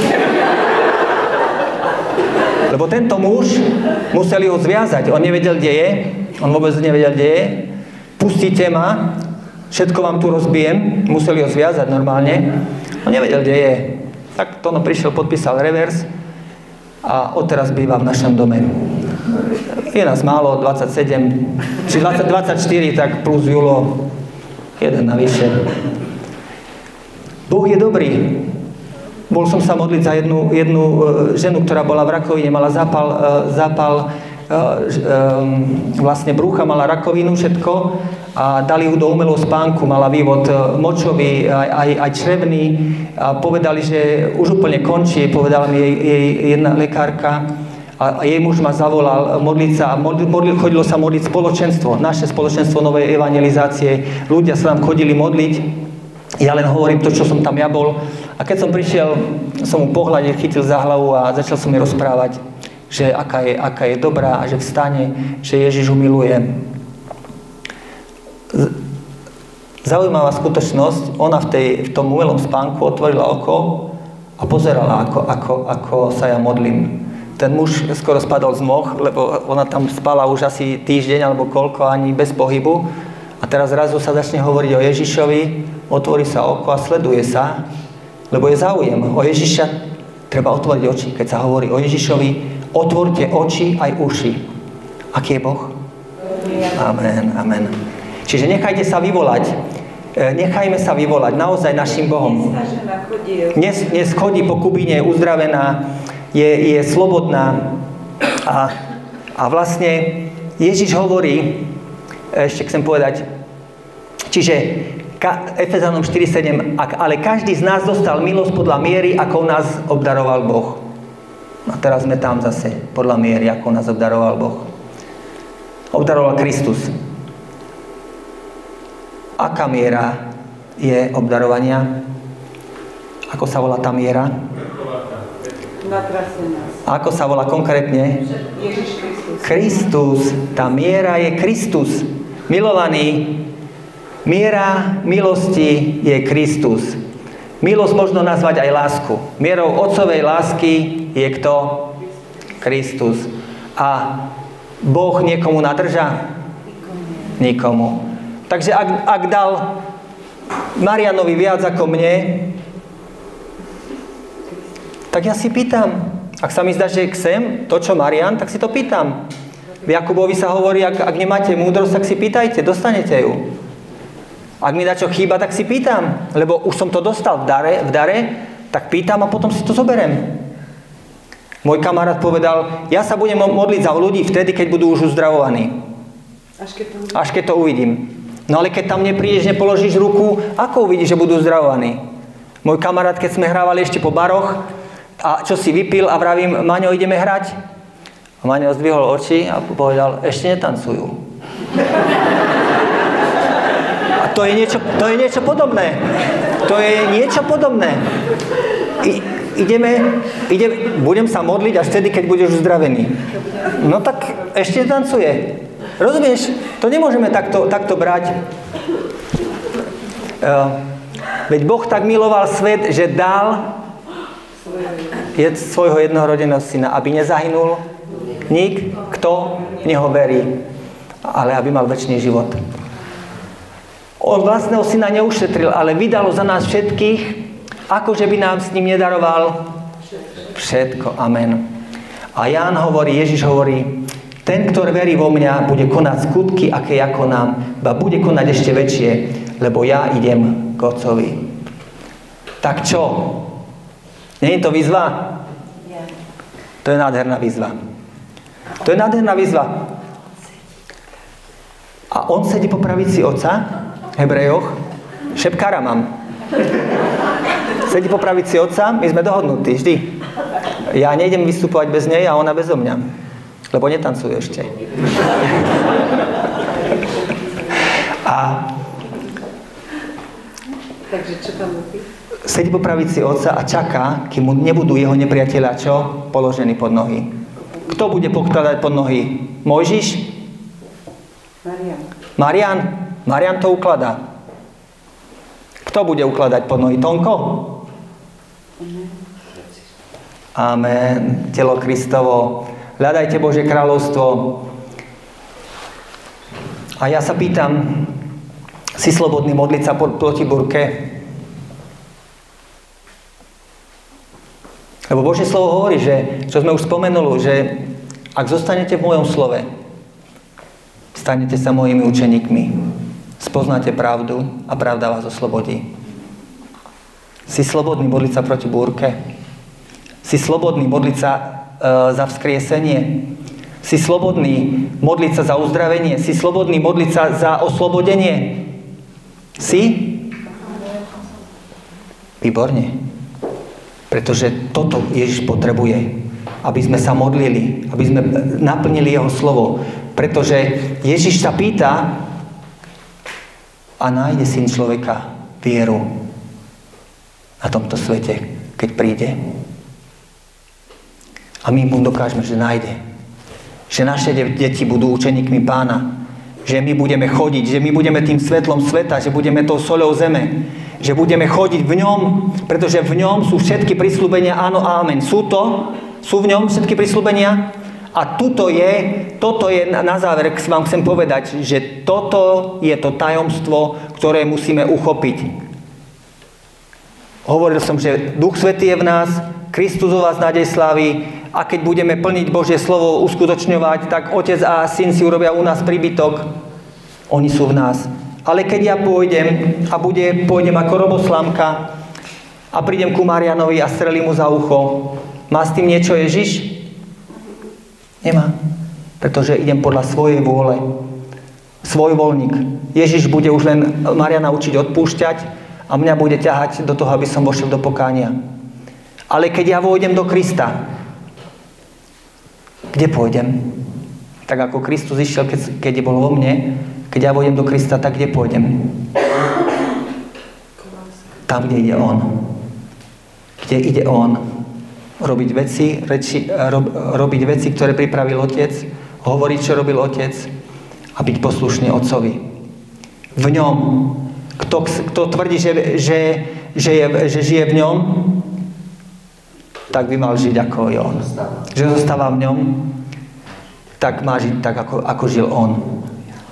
Lebo tento muž, museli ho zviazať, on nevedel, kde je, on vôbec nevedel, kde je, pustíte ma, všetko vám tu rozbijem, museli ho zviazať normálne, on nevedel, kde je. Tak Tono prišiel, podpísal revers a odteraz býva v našom dome. Je nás málo, dvadsaťsedem, či dvadsať, dvadsaťštyri, tak plus Julo, jeden navyše. Boh je dobrý. Bol som sa modliť za jednu, jednu ženu, ktorá bola v rakovine, mala zápal, zápal vlastne brúcha, mala rakovinu, všetko a dali ju do umelého spánku, mala vývod močový, aj, aj, aj črevný a povedali, že už úplne končí, povedala mi jej, jej jedna lekárka A jej muž ma zavolal modliť sa, modli, modli, chodilo sa modliť spoločenstvo, naše spoločenstvo novej evangelizácie. Ľudia sa nám chodili modliť. Ja len hovorím to, čo som tam ja bol. A keď som prišiel, som mu pohľadil, chytil za hlavu a začal som jej rozprávať, že aká je, aká je dobrá a že vstane, že Ježiš ju miluje. Zaujímavá skutočnosť, ona v, tej, v tom umelom spánku otvorila oko a pozerala, ako, ako, ako sa ja modlím. Ten muž skoro spadol z moh, lebo ona tam spala už asi týždeň alebo koľko, ani bez pohybu. A teraz zrazu sa začne hovoriť o Ježišovi, otvorí sa oko a sleduje sa, lebo je záujem. O Ježiša treba otvoriť oči. Keď sa hovorí o Ježišovi, otvorte oči aj uši. Aký je Boh? Amen, amen. Čiže nechajte sa vyvolať. Nechajme sa vyvolať naozaj našim Bohom. Dnes, dnes chodí po Kubíne, je uzdravená, je, je slobodná a, a vlastne Ježiš hovorí, ešte chcem povedať, čiže Efezanom štyri sedem, ale každý z nás dostal milosť podľa miery, ako nás obdaroval Boh. A teraz sme tam zase, podľa miery, ako nás obdaroval Boh. Obdaroval Kristus. Aká miera je obdarovania? Ako sa volá tá miera? A ako sa volá konkrétne? Ježiš Kristus. Kristus. Tá miera je Kristus. Milovaný, miera milosti je Kristus. Milosť možno nazvať aj lásku. Mierou otcovej lásky je kto? Kristus. A Boh niekomu nadrža? Nikomu. Takže ak, ak dal Marianovi viac ako mne, tak ja si pýtam. Ak sa mi zdá, že chcem to, čo Marian, tak si to pýtam. V Jakubovi sa hovorí, ak, ak nemáte múdrosť, tak si pýtajte, dostanete ju. Ak mi dá čo chýba, tak si pýtam. Lebo už som to dostal v dare, v dare, tak pýtam a potom si to zoberiem. Môj kamarát povedal, ja sa budem modliť za ľudí vtedy, keď budú už uzdravovaní. Až keď to uvidím. Až keď to uvidím. No ale keď tam neprídeš, nepoložíš ruku, ako uvidíš, že budú uzdravovaní? Môj kamarát, keď sme hrávali ešte po baroch, a čo si vypil a vravím, Maňo, ideme hrať? A Maňo zdvihol oči a povedal, ešte netancujú. A to je niečo, to je niečo podobné. To je niečo podobné. I, ideme, ide, budem sa modliť až vtedy, keď budeš uzdravený. No tak ešte tancuje. Rozumieš? To nemôžeme takto, takto brať. Uh, veď Boh tak miloval svet, že dal je svojho jednorodeného syna, aby nezahynul nik, kto v neho verí, ale aby mal večný život. On vlastného syna neušetril, ale vydalo za nás všetkých, akože by nám s ním nedaroval všetko. Amen. A Ján hovorí, Ježiš hovorí, ten, ktorý verí vo mňa, bude konať skutky, aké ja konám, ba bude konať ešte väčšie, lebo ja idem k Otcovi. Tak čo? Nie je to výzva? To je nádherná výzva. To je nádherná výzva. A on sedí po pravici Otca, v Hebrejoch, šepkára mám. Sedí po pravici Otca, my sme dohodnutí, vždy. Ja nejdem vystupovať bez nej a ona bezo mňa. Lebo netancuje ešte. A takže čo tam robí? Sedí po pravici Otca a čaká, kým mu nebudú jeho nepriatelia čo? Položení pod nohy. Kto bude pokladať pod nohy? Mojžiš? Marian. Marian? Marian to ukladá. Kto bude ukladať pod nohy? Tonko? Amen. Telo Kristovo. Hľadajte Božie kráľovstvo. A ja sa pýtam, si slobodný modliť sa proti búrke? Lebo Božie slovo hovorí, že, čo sme už spomenuli, že ak zostanete v mojom slove, stanete sa mojimi učeníkmi, spoznáte pravdu a pravda vás oslobodí. Si slobodný modliť sa proti búrke? Si slobodný modliť sa e, za vzkriesenie? Si slobodný modliť sa za uzdravenie? Si slobodný modliť sa za oslobodenie? Si? Výborne. Pretože toto Ježiš potrebuje. aby sme sa modlili, aby sme naplnili jeho slovo. Pretože Ježiš sa pýta, a nájde Syn človeka vieru na tomto svete, keď príde. A my mu dokážeme, že nájde. Že naše deti budú učeníkmi Pána. Že my budeme chodiť, že my budeme tým svetlom sveta, že budeme tou soľou zeme. Že budeme chodiť v ňom, pretože v ňom sú všetky prisľúbenia áno a amen. Sú to? Sú v ňom všetky prisľúbenia? A tuto je, toto je, na záver vám chcem povedať, že toto je to tajomstvo, ktoré musíme uchopiť. Hovoril som, že Duch Svätý je v nás, Kristus o vás nádej slávy, a keď budeme plniť Božie slovo, uskutočňovať, tak Otec a Syn si urobia u nás príbytok. Oni sú v nás. Ale keď ja pôjdem a bude, pôjdem ako roboslámka a prídem ku Marianovi a strelím mu za ucho, má s tým niečo Ježiš? Nemá. Pretože idem podľa svojej vôle. Svojvoľník. Ježiš bude už len Mariana učiť odpúšťať a mňa bude ťahať do toho, aby som vošiel do pokánia. Ale keď ja vôjdem do Krista, kde pôjdem? Tak ako Kristus išiel, keď, keď bol vo mne, keď ja vôjdem do Krista, tak kde pôjdem? Tam, kde ide On. Kde ide On. Robiť veci, reči, rob, robiť veci, ktoré pripravil Otec, hovoriť, čo robil Otec a byť poslušný Otcovi. V ňom, kto, kto tvrdí, že, že, že, je, že žije v ňom, tak by mal žiť ako je On. Že zostáva v ňom, tak má žiť tak, ako, ako žil On.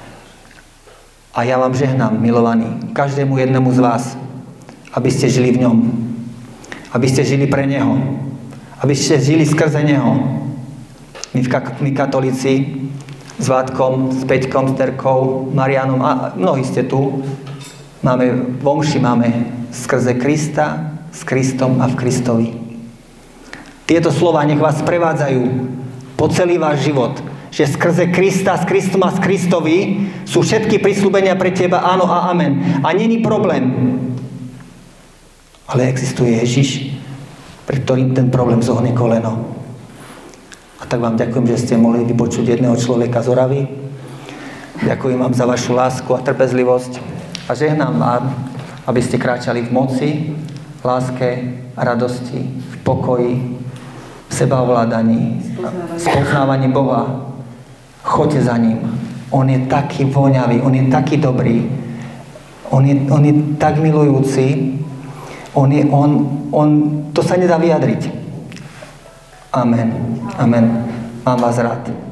A ja vám žehnám, milovaní, každému jednému z vás, aby ste žili v ňom. Aby ste žili pre Neho. Aby ste žili skrze Neho. My, my katolíci s Vátkom, s Peťkom, s Terkou, Marianom a mnohí ste tu, máme, v omši máme skrze Krista, s Kristom a v Kristovi. Tieto slová nech vás prevádzajú po celý váš život, že skrze Krista, s Kristom a s Kristovi sú všetky prisľúbenia pre teba áno a amen. A není problém. Ale existuje Ježiš, pri ktorým ten problém zohne koleno. A tak vám ďakujem, že ste mohli vypočuť jedného človeka z Oravy. Ďakujem vám za vašu lásku a trpezlivosť. A žehnám vám, aby ste kráčali v moci, v láske, radosti, v pokoji, v sebaovládaní, v spoznávaní Boha. Choďte za ním. On je taký voňavý, on je taký dobrý, on je, on je tak milujúci, on je, on, on, to sa nedá vyjadriť. Amen. Amen. Mám vás rád.